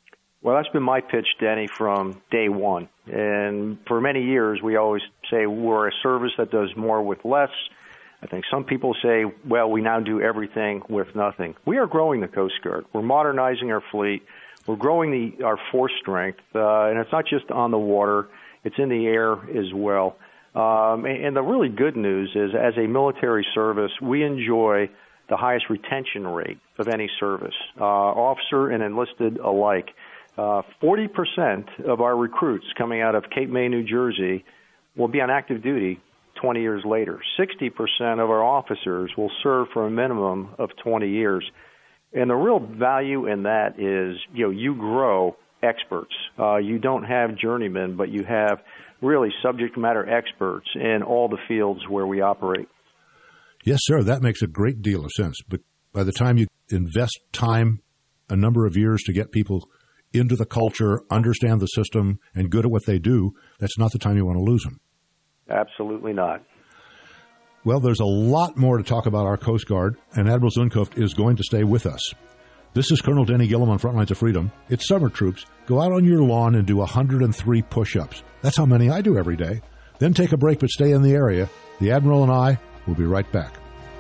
Well, that's been my pitch, Denny, from day one. And for many years, we always say we're a service that does more with less. I think some people say, well, we now do everything with nothing. We are growing the Coast Guard. We're modernizing our fleet. We're growing the, our force strength. Uh, and it's not just on the water. It's in the air as well. Um, and, and the really good news is, as a military service, we enjoy the highest retention rate of any service, uh, officer and enlisted alike. Uh, forty percent of our recruits coming out of Cape May, New Jersey, will be on active duty twenty years later. sixty percent of our officers will serve for a minimum of twenty years. And the real value in that is, you know, you grow experts. Uh, you don't have journeymen, but you have really subject matter experts in all the fields where we operate. Yes, sir. That makes a great deal of sense. But by the time you invest time, a number of years to get people into the culture, understand the system, and good at what they do, that's not the time you want to lose them. Absolutely not. Well, there's a lot more to talk about our Coast Guard, and Admiral Zunkoft is going to stay with us. This is Colonel Denny Gillum on Frontlines of Freedom. It's summer, troops. Go out on your lawn and do one hundred three push-ups. That's how many I do every day. Then take a break, but stay in the area. The Admiral and I will be right back.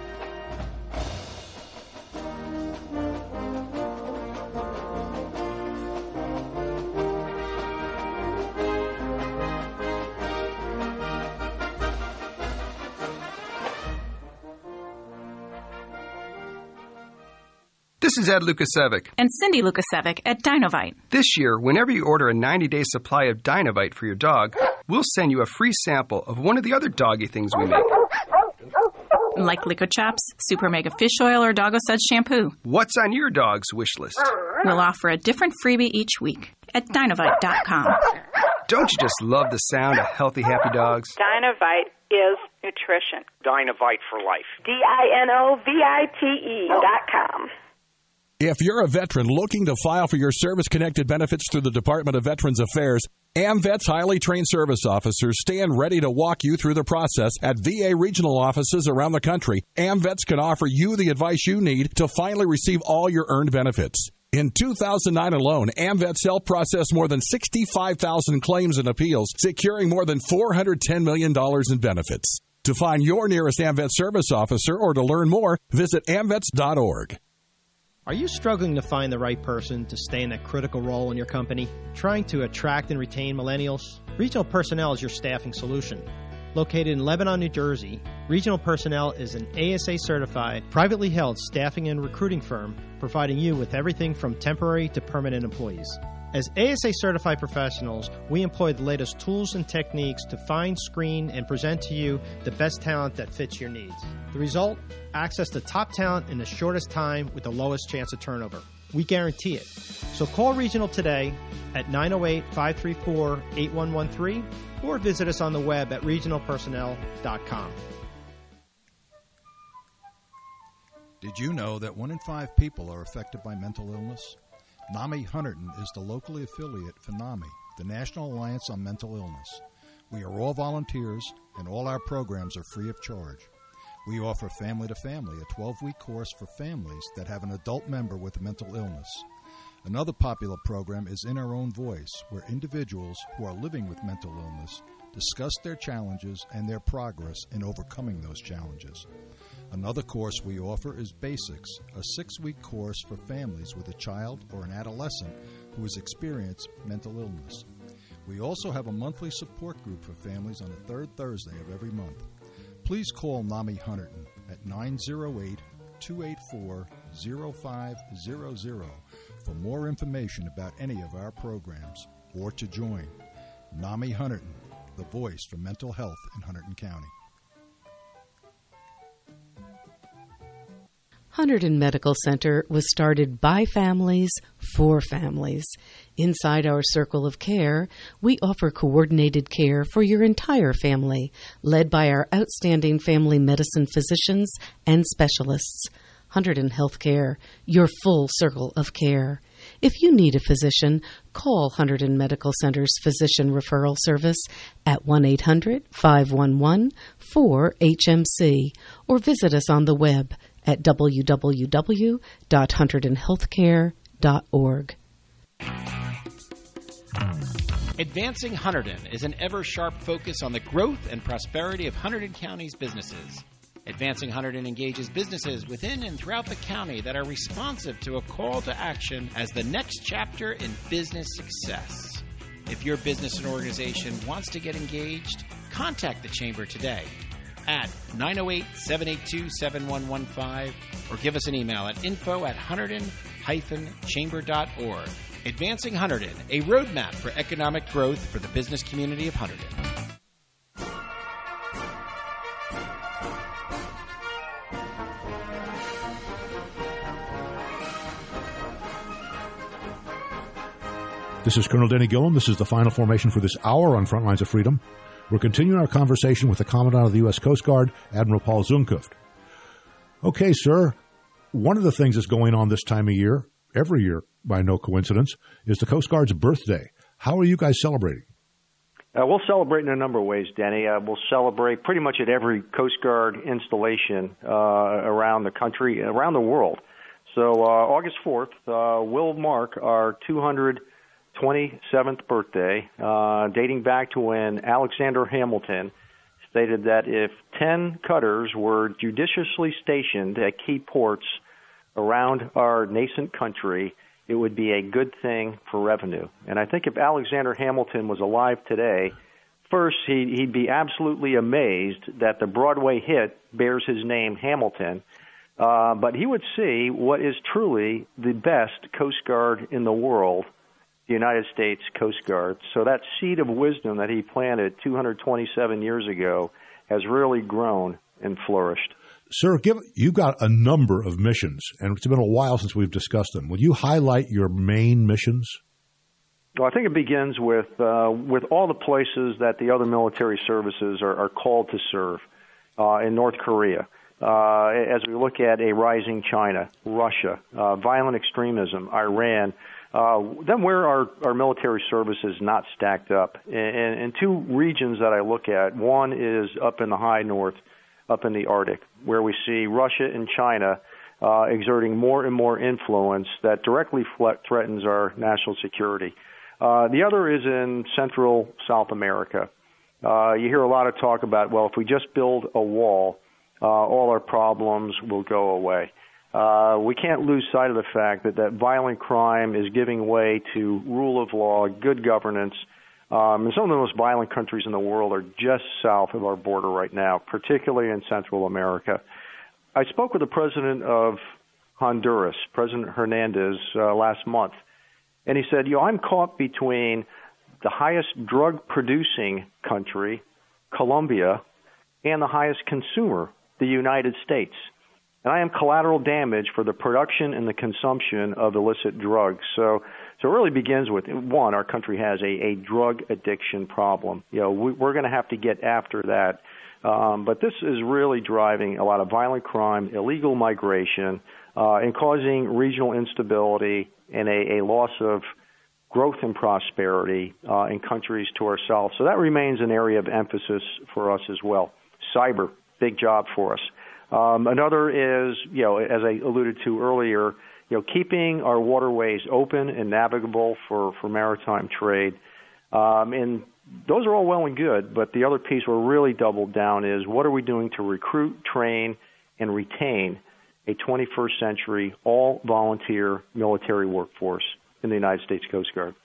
This is Ed Lukasevic. And Cindy Lukasevic at Dinovite. This year, whenever you order a ninety-day supply of Dinovite for your dog, we'll send you a free sample of one of the other doggy things we make. Like Liquid Chops, Super Mega Fish Oil, or Doggo Suds Shampoo. What's on your dog's wish list? We'll offer a different freebie each week at Dinovite dot com. Don't you just love the sound of healthy, happy dogs? Dinovite is nutrition. Dinovite for life. D I N O V I T E dot com. If you're a veteran looking to file for your service-connected benefits through the Department of Veterans Affairs, AmVet's highly trained service officers stand ready to walk you through the process at V A regional offices around the country. AmVets can offer you the advice you need to finally receive all your earned benefits. In two thousand nine alone, AmVets helped process more than sixty-five thousand claims and appeals, securing more than four hundred ten million dollars in benefits. To find your nearest AmVet service officer or to learn more, visit amvets dot org. Are you struggling to find the right person to stay in that critical role in your company? Trying to attract and retain millennials? Regional Personnel is your staffing solution. Located in Lebanon, New Jersey, Regional Personnel is an A S A-certified, privately held staffing and recruiting firm providing you with everything from temporary to permanent employees. As A S A-certified professionals, we employ the latest tools and techniques to find, screen, and present to you the best talent that fits your needs. The result? Access to top talent in the shortest time with the lowest chance of turnover. We guarantee it. So call Regional today at nine oh eight, five three four, eight one one three or visit us on the web at regional personnel dot com. Did you know that one in five people are affected by mental illness? NAMI Hunterdon is the locally affiliate for NAMI, the National Alliance on Mental Illness. We are all volunteers, and all our programs are free of charge. We offer Family to Family, a twelve-week course for families that have an adult member with a mental illness. Another popular program is In Our Own Voice, where individuals who are living with mental illness discuss their challenges and their progress in overcoming those challenges. Another course we offer is Basics, a six-week course for families with a child or an adolescent who has experienced mental illness. We also have a monthly support group for families on the third Thursday of every month. Please call NAMI Hunterdon at nine oh eight, two eight four, oh five hundred for more information about any of our programs or to join. NAMI Hunterdon, the voice for mental health in Hunterdon County. Hunterdon Medical Center was started by families for families. Inside our circle of care, we offer coordinated care for your entire family, led by our outstanding family medicine physicians and specialists. Hunterdon Healthcare, your full circle of care. If you need a physician, call Hunterdon Medical Center's Physician Referral Service at one eight hundred, five one one, four H M C or visit us on the web at w w w dot hunterdon healthcare dot org. Advancing Hunterdon is an ever-sharp focus on the growth and prosperity of Hunterdon County's businesses. Advancing Hunterdon engages businesses within and throughout the county that are responsive to a call to action as the next chapter in business success. If your business and organization wants to get engaged, contact the Chamber today at nine oh eight, seven eight two, seven one one five or give us an email at info at hunterdon dash chamber dot org. Advancing Hunterdon, a roadmap for economic growth for the business community of Hunterdon. This is Colonel Denny Gillum. This is the final formation for this hour on Front Lines of Freedom. We're continuing our conversation with the Commandant of the U S Coast Guard, Admiral Paul Zumkulft. Okay, sir, one of the things that's going on this time of year, every year by no coincidence, is the Coast Guard's birthday. How are you guys celebrating? Uh, we'll celebrate in a number of ways, Denny. Uh, we'll celebrate pretty much at every Coast Guard installation uh, around the country, around the world. So uh, August fourth uh, will mark our two hundred twenty-seventh birthday, uh, dating back to when Alexander Hamilton stated that if ten cutters were judiciously stationed at key ports around our nascent country, it would be a good thing for revenue. And I think if Alexander Hamilton was alive today, first, he, he'd be absolutely amazed that the Broadway hit bears his name, Hamilton. Uh, but he would see what is truly the best Coast Guard in the world, the United States Coast Guard. So that seed of wisdom that he planted two hundred twenty-seven years ago has really grown and flourished. Sir, give, you've got a number of missions, and it's been a while since we've discussed them. Will you highlight your main missions? Well, I think it begins with uh, with all the places that the other military services are, are called to serve uh, in North Korea. Uh, as we look at a rising China, Russia, uh, violent extremism, Iran, uh, then where are our military services not stacked up? And, and two regions that I look at, one is up in the high north, up in the Arctic, where we see Russia and China uh, exerting more and more influence that directly fle- threatens our national security. Uh, the other is in Central South America. Uh, you hear a lot of talk about, well, if we just build a wall, uh, all our problems will go away. Uh, we can't lose sight of the fact that, that violent crime is giving way to rule of law, good governance. Um, and some of the most violent countries in the world are just south of our border right now, particularly in Central America. I spoke with the president of Honduras, President Hernandez, uh, last month, and he said, you know, I'm caught between the highest drug-producing country, Colombia, and the highest consumer, the United States. And I am collateral damage for the production and the consumption of illicit drugs. So, so it really begins with, one, our country has a, a drug addiction problem. You know, we, we're going to have to get after that. Um, but this is really driving a lot of violent crime, illegal migration, uh, and causing regional instability and a, a loss of growth and prosperity uh, in countries to our south. So that remains an area of emphasis for us as well. Cyber, big job for us. Um, another is, you know, as I alluded to earlier, you know, keeping our waterways open and navigable for, for maritime trade. Um, and those are all well and good, but the other piece we're really doubled down is what are we doing to recruit, train, and retain a twenty-first century all-volunteer military workforce in the United States Coast Guard.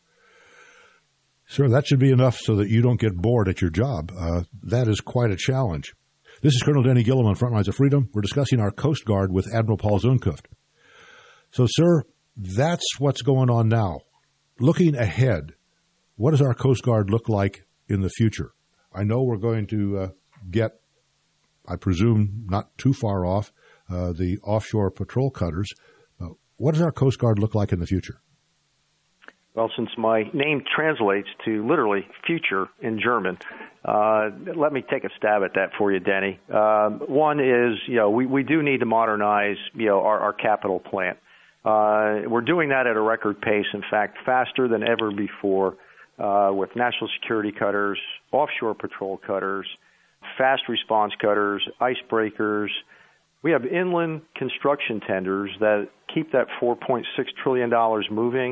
Sir, that should be enough so that you don't get bored at your job. Uh, that is quite a challenge. This is Colonel Denny Gillum on Front Lines of Freedom. We're discussing our Coast Guard with Admiral Paul Zumkulft. So, sir, that's what's going on now. Looking ahead, what does our Coast Guard look like in the future? I know we're going to uh, get, I presume, not too far off, uh, the offshore patrol cutters. Uh, what does our Coast Guard look like in the future? Well, since my name translates to literally future in German, uh, let me take a stab at that for you, Denny. Um, one is, you know, we, we do need to modernize, you know, our, our capital plant. Uh, we're doing that at a record pace, in fact, faster than ever before, uh, with national security cutters, offshore patrol cutters, fast response cutters, icebreakers. We have inland construction tenders that keep that four point six trillion dollars moving.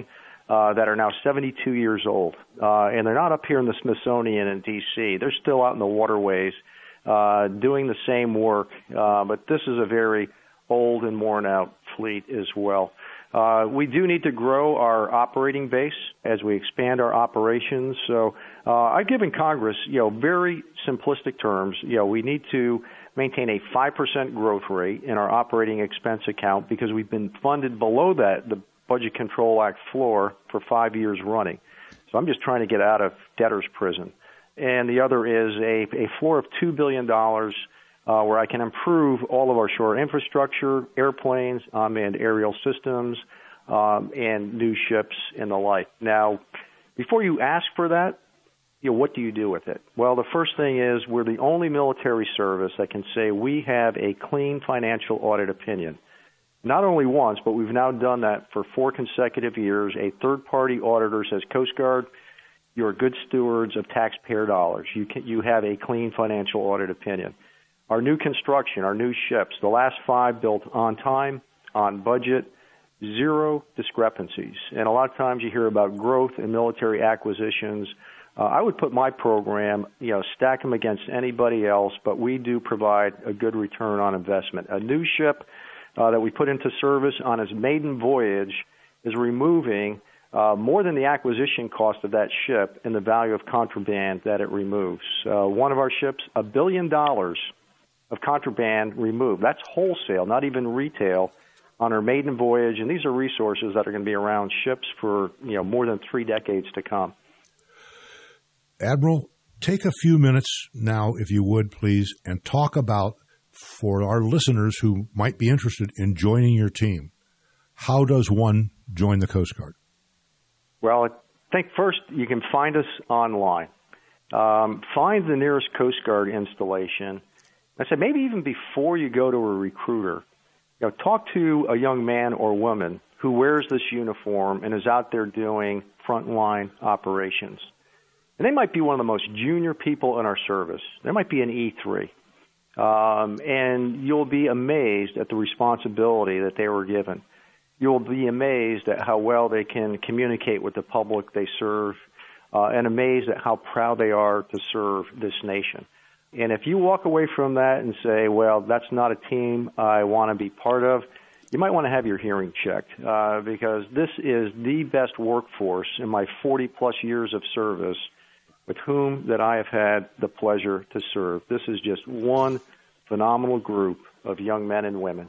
uh, that are now seventy-two years old. Uh, and they're not up here in the Smithsonian in D C. They're still out in the waterways uh, doing the same work. Uh, but this is a very old and worn out fleet as well. Uh, we do need to grow our operating base as we expand our operations. So uh, I've given Congress, you know, very simplistic terms. You know, we need to maintain a five percent growth rate in our operating expense account because we've been funded below that, the Budget Control Act floor, for five years running. So I'm just trying to get out of debtor's prison. And the other is a, a floor of two billion dollars Uh, where I can improve all of our shore infrastructure, airplanes, unmanned aerial systems, um, and new ships and the like. Now, before you ask for that, you know, what do you do with it? Well, the first thing is we're the only military service that can say we have a clean financial audit opinion. Not only once, but we've now done that for four consecutive years. A third-party auditor says, Coast Guard, you're good stewards of taxpayer dollars. You can, you have a clean financial audit opinion. Our new construction, our new ships, the last five built on time, on budget, zero discrepancies. And a lot of times you hear about growth in military acquisitions. Uh, I would put my program, you know, stack them against anybody else, but we do provide a good return on investment. A new ship uh, that we put into service on its maiden voyage is removing uh, more than the acquisition cost of that ship and the value of contraband that it removes. Uh, one of our ships, a billion dollars of contraband removed. That's wholesale, not even retail, on our maiden voyage, and these are resources that are going to be around ships for, you know, more than three decades to come. Admiral, take a few minutes now, if you would, please, and talk about, for our listeners who might be interested in joining your team, how does one join the Coast Guard? Well, I think first you can find us online. Um, find the nearest Coast Guard installation. I said maybe even before you go to a recruiter, you know, talk to a young man or woman who wears this uniform and is out there doing frontline operations. And they might be one of the most junior people in our service. They might be an E three. Um, and you'll be amazed at the responsibility that they were given. You'll be amazed at how well they can communicate with the public they serve, uh, and amazed at how proud they are to serve this nation. And if you walk away from that and say, well, that's not a team I want to be part of, you might want to have your hearing checked uh, because this is the best workforce in my forty-plus years of service with whom that I have had the pleasure to serve. This is just one phenomenal group of young men and women.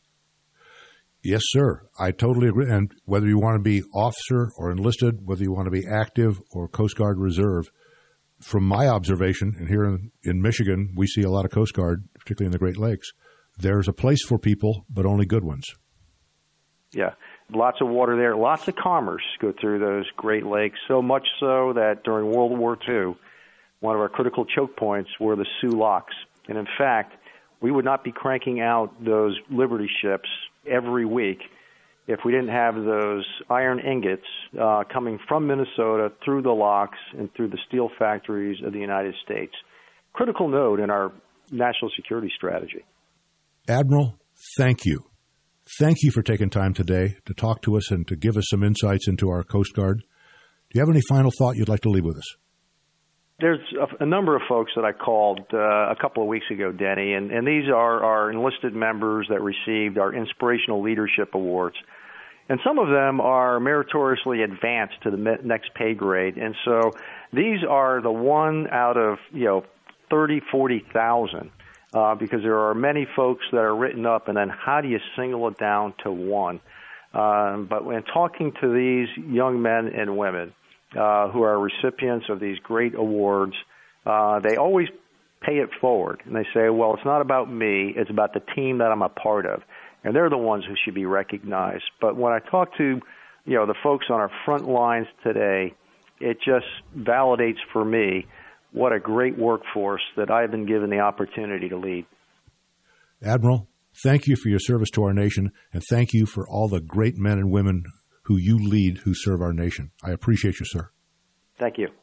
Yes, sir. I totally agree. And whether you want to be officer or enlisted, whether you want to be active or Coast Guard Reserve, from my observation, and here in, in Michigan, we see a lot of Coast Guard, particularly in the Great Lakes, there's a place for people, but only good ones. Yeah, lots of water there, lots of commerce go through those Great Lakes, so much so that during World War Two, one of our critical choke points were the Sioux Locks. And in fact, we would not be cranking out those Liberty ships every week if we didn't have those iron ingots uh, coming from Minnesota through the locks and through the steel factories of the United States. Critical node in our national security strategy. Admiral, thank you. Thank you for taking time today to talk to us and to give us some insights into our Coast Guard. Do you have any final thought you'd like to leave with us? There's a, a number of folks that I called uh, a couple of weeks ago, Denny, and, and these are our enlisted members that received our Inspirational Leadership Awards. And some of them are meritoriously advanced to the next pay grade. And so these are the one out of, you know, thirty, forty thousand, uh, because there are many folks that are written up, and then how do you single it down to one? Um, but when talking to these young men and women uh, who are recipients of these great awards, uh, they always pay it forward. And they say, well, it's not about me, it's about the team that I'm a part of. And they're the ones who should be recognized. But when I talk to, you know, the folks on our front lines today, it just validates for me what a great workforce that I've been given the opportunity to lead. Admiral, thank you for your service to our nation, and thank you for all the great men and women who you lead who serve our nation. I appreciate you, sir. Thank you.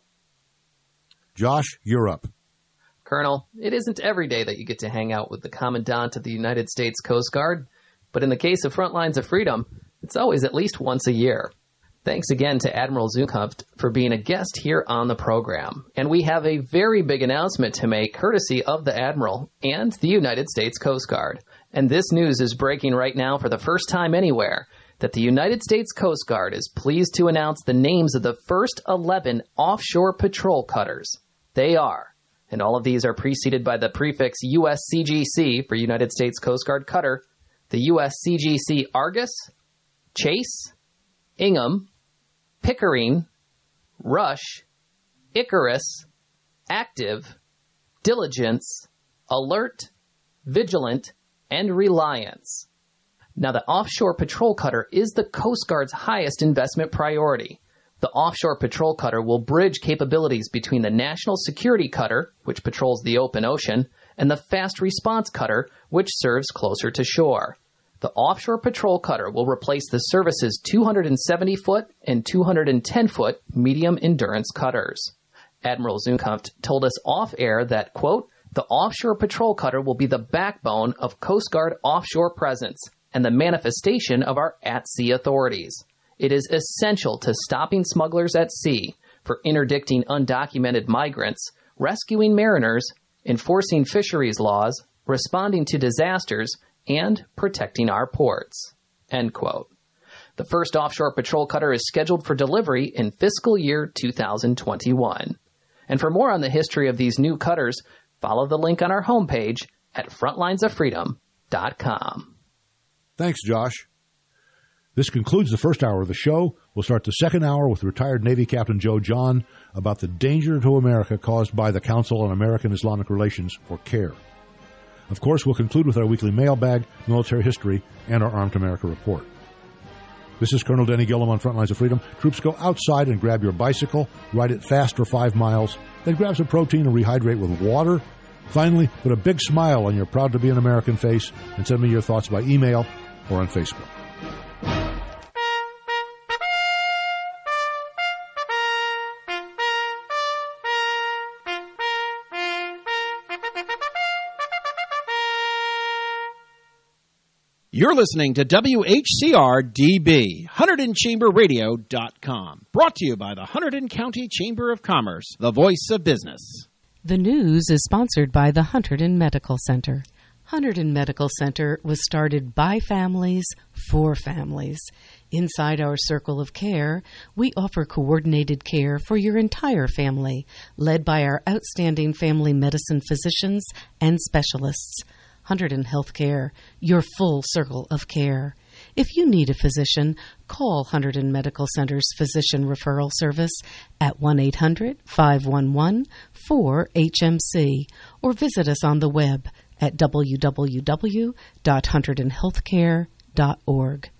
Josh, you're up. Colonel, it isn't every day that you get to hang out with the Commandant of the United States Coast Guard. But in the case of Front Lines of Freedom, it's always at least once a year. Thanks again to Admiral Zukopf for being a guest here on the program. And we have a very big announcement to make courtesy of the Admiral and the United States Coast Guard. And this news is breaking right now for the first time anywhere, that the United States Coast Guard is pleased to announce the names of the first eleven offshore patrol cutters. They are, and all of these are preceded by the prefix U S C G C for United States Coast Guard Cutter, the U S C G C Argus, Chase, Ingham, Pickering, Rush, Icarus, Active, Diligence, Alert, Vigilant, and Reliance. Now, the offshore patrol cutter is the Coast Guard's highest investment priority. The offshore patrol cutter will bridge capabilities between the National Security Cutter, which patrols the open ocean, and the Fast Response Cutter, which serves closer to shore. The offshore patrol cutter will replace the service's two hundred seventy foot and two hundred ten foot medium endurance cutters. Admiral Zukopf told us off-air that, quote, the offshore patrol cutter will be the backbone of Coast Guard offshore presence and the manifestation of our at-sea authorities. It is essential to stopping smugglers at sea, for interdicting undocumented migrants, rescuing mariners, enforcing fisheries laws, responding to disasters, and protecting our ports. End quote. The first offshore patrol cutter is scheduled for delivery in fiscal year two thousand twenty-one. And for more on the history of these new cutters, follow the link on our homepage at frontlines of freedom dot com. Thanks, Josh. This concludes the first hour of the show. We'll start the second hour with retired Navy Captain Joe John about the danger to America caused by the Council on American Islamic Relations, or CARE. Of course, we'll conclude with our weekly mailbag, military history, and our Armed America report. This is Colonel Denny Gillum on Frontlines of Freedom. Troops, go outside and grab your bicycle, ride it fast for five miles, then grab some protein and rehydrate with water. Finally, put a big smile on your proud-to-be-an American face and send me your thoughts by email or on Facebook. You're listening to W H C R D B, Hunterdon Chamber Radio dot com. Brought to you by the Hunterdon County Chamber of Commerce, the voice of business. The news is sponsored by the Hunterdon Medical Center. Hunterdon Medical Center was started by families for families. Inside our circle of care, we offer coordinated care for your entire family, led by our outstanding family medicine physicians and specialists. Hunterdon Healthcare, your full circle of care. If you need a physician, call Hunterdon Medical Center's Physician Referral Service at one eight hundred, five one one, four H M C or visit us on the web at w w w dot hunterdon healthcare dot org.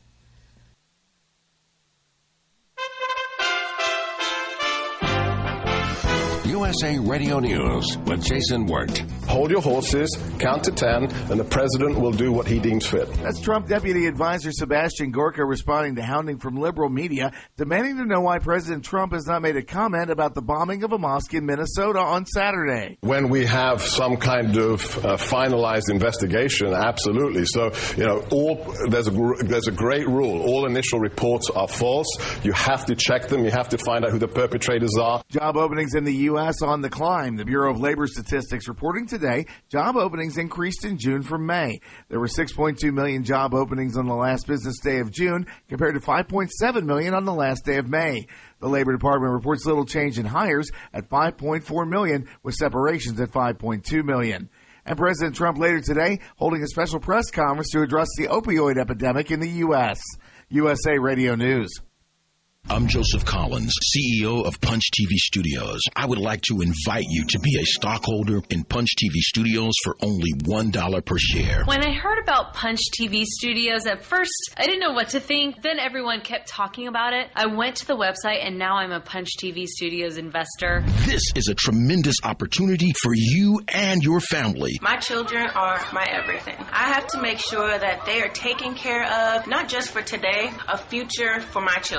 U S A Radio News with Jason Wirt. Hold your horses, count to ten, and the president will do what he deems fit. That's Trump Deputy Advisor Sebastian Gorka responding to hounding from liberal media, demanding to know why President Trump has not made a comment about the bombing of a mosque in Minnesota on Saturday. When we have some kind of uh, finalized investigation, absolutely. So, you know, all there's a there's a great rule. All initial reports are false. You have to check them. You have to find out who the perpetrators are. Job openings in the U S on the climb. The Bureau of Labor Statistics reporting today job openings increased in June from May. There were six point two million job openings on the last business day of June compared to five point seven million on the last day of May. The Labor Department reports little change in hires at five point four million, with separations at five point two million. And President Trump later today holding a special press conference to address the opioid epidemic in the U S. U S A Radio News. I'm Joseph Collins, C E O of Punch T V Studios. I would like to invite you to be a stockholder in Punch T V Studios for only one dollar per share. When I heard about Punch T V Studios, at first I didn't know what to think. Then everyone kept talking about it. I went to the website and now I'm a Punch T V Studios investor. This is a tremendous opportunity for you and your family. My children are my everything. I have to make sure that they are taken care of, not just for today, a future for my children.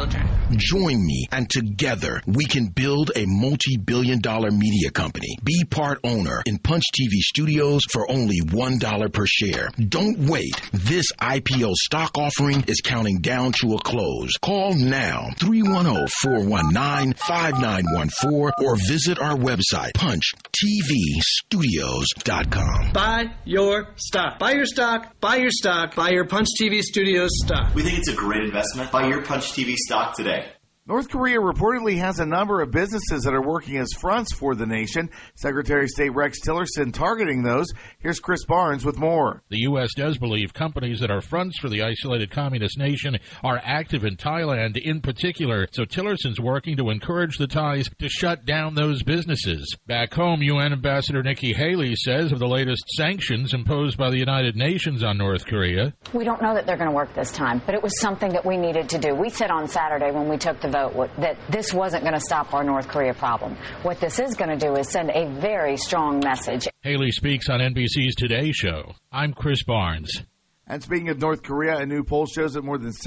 Join me, and together we can build a multi-billion dollar media company. Be part owner in Punch T V Studios for only one dollar per share. Don't wait. This I P O stock offering is counting down to a close. Call now, three one zero, four one nine, five nine one four, or visit our website, punch t v studios dot com. Buy your stock. Buy your stock. Buy your stock. Buy your Punch T V Studios stock. We think it's a great investment. Buy your Punch T V stock today. North Korea reportedly has a number of businesses that are working as fronts for the nation. Secretary of State Rex Tillerson targeting those. Here's Chris Barnes with more. The U S does believe companies that are fronts for the isolated communist nation are active in Thailand in particular, so Tillerson's working to encourage the Thais to shut down those businesses. Back home, U N Ambassador Nikki Haley says of the latest sanctions imposed by the United Nations on North Korea, we don't know that they're going to work this time, but it was something that we needed to do. We said on Saturday when we took the vote that this wasn't going to stop our North Korea problem. What this is going to do is send a very strong message. Haley speaks on N B C's Today Show. I'm Chris Barnes. And speaking of North Korea, a new poll shows that more than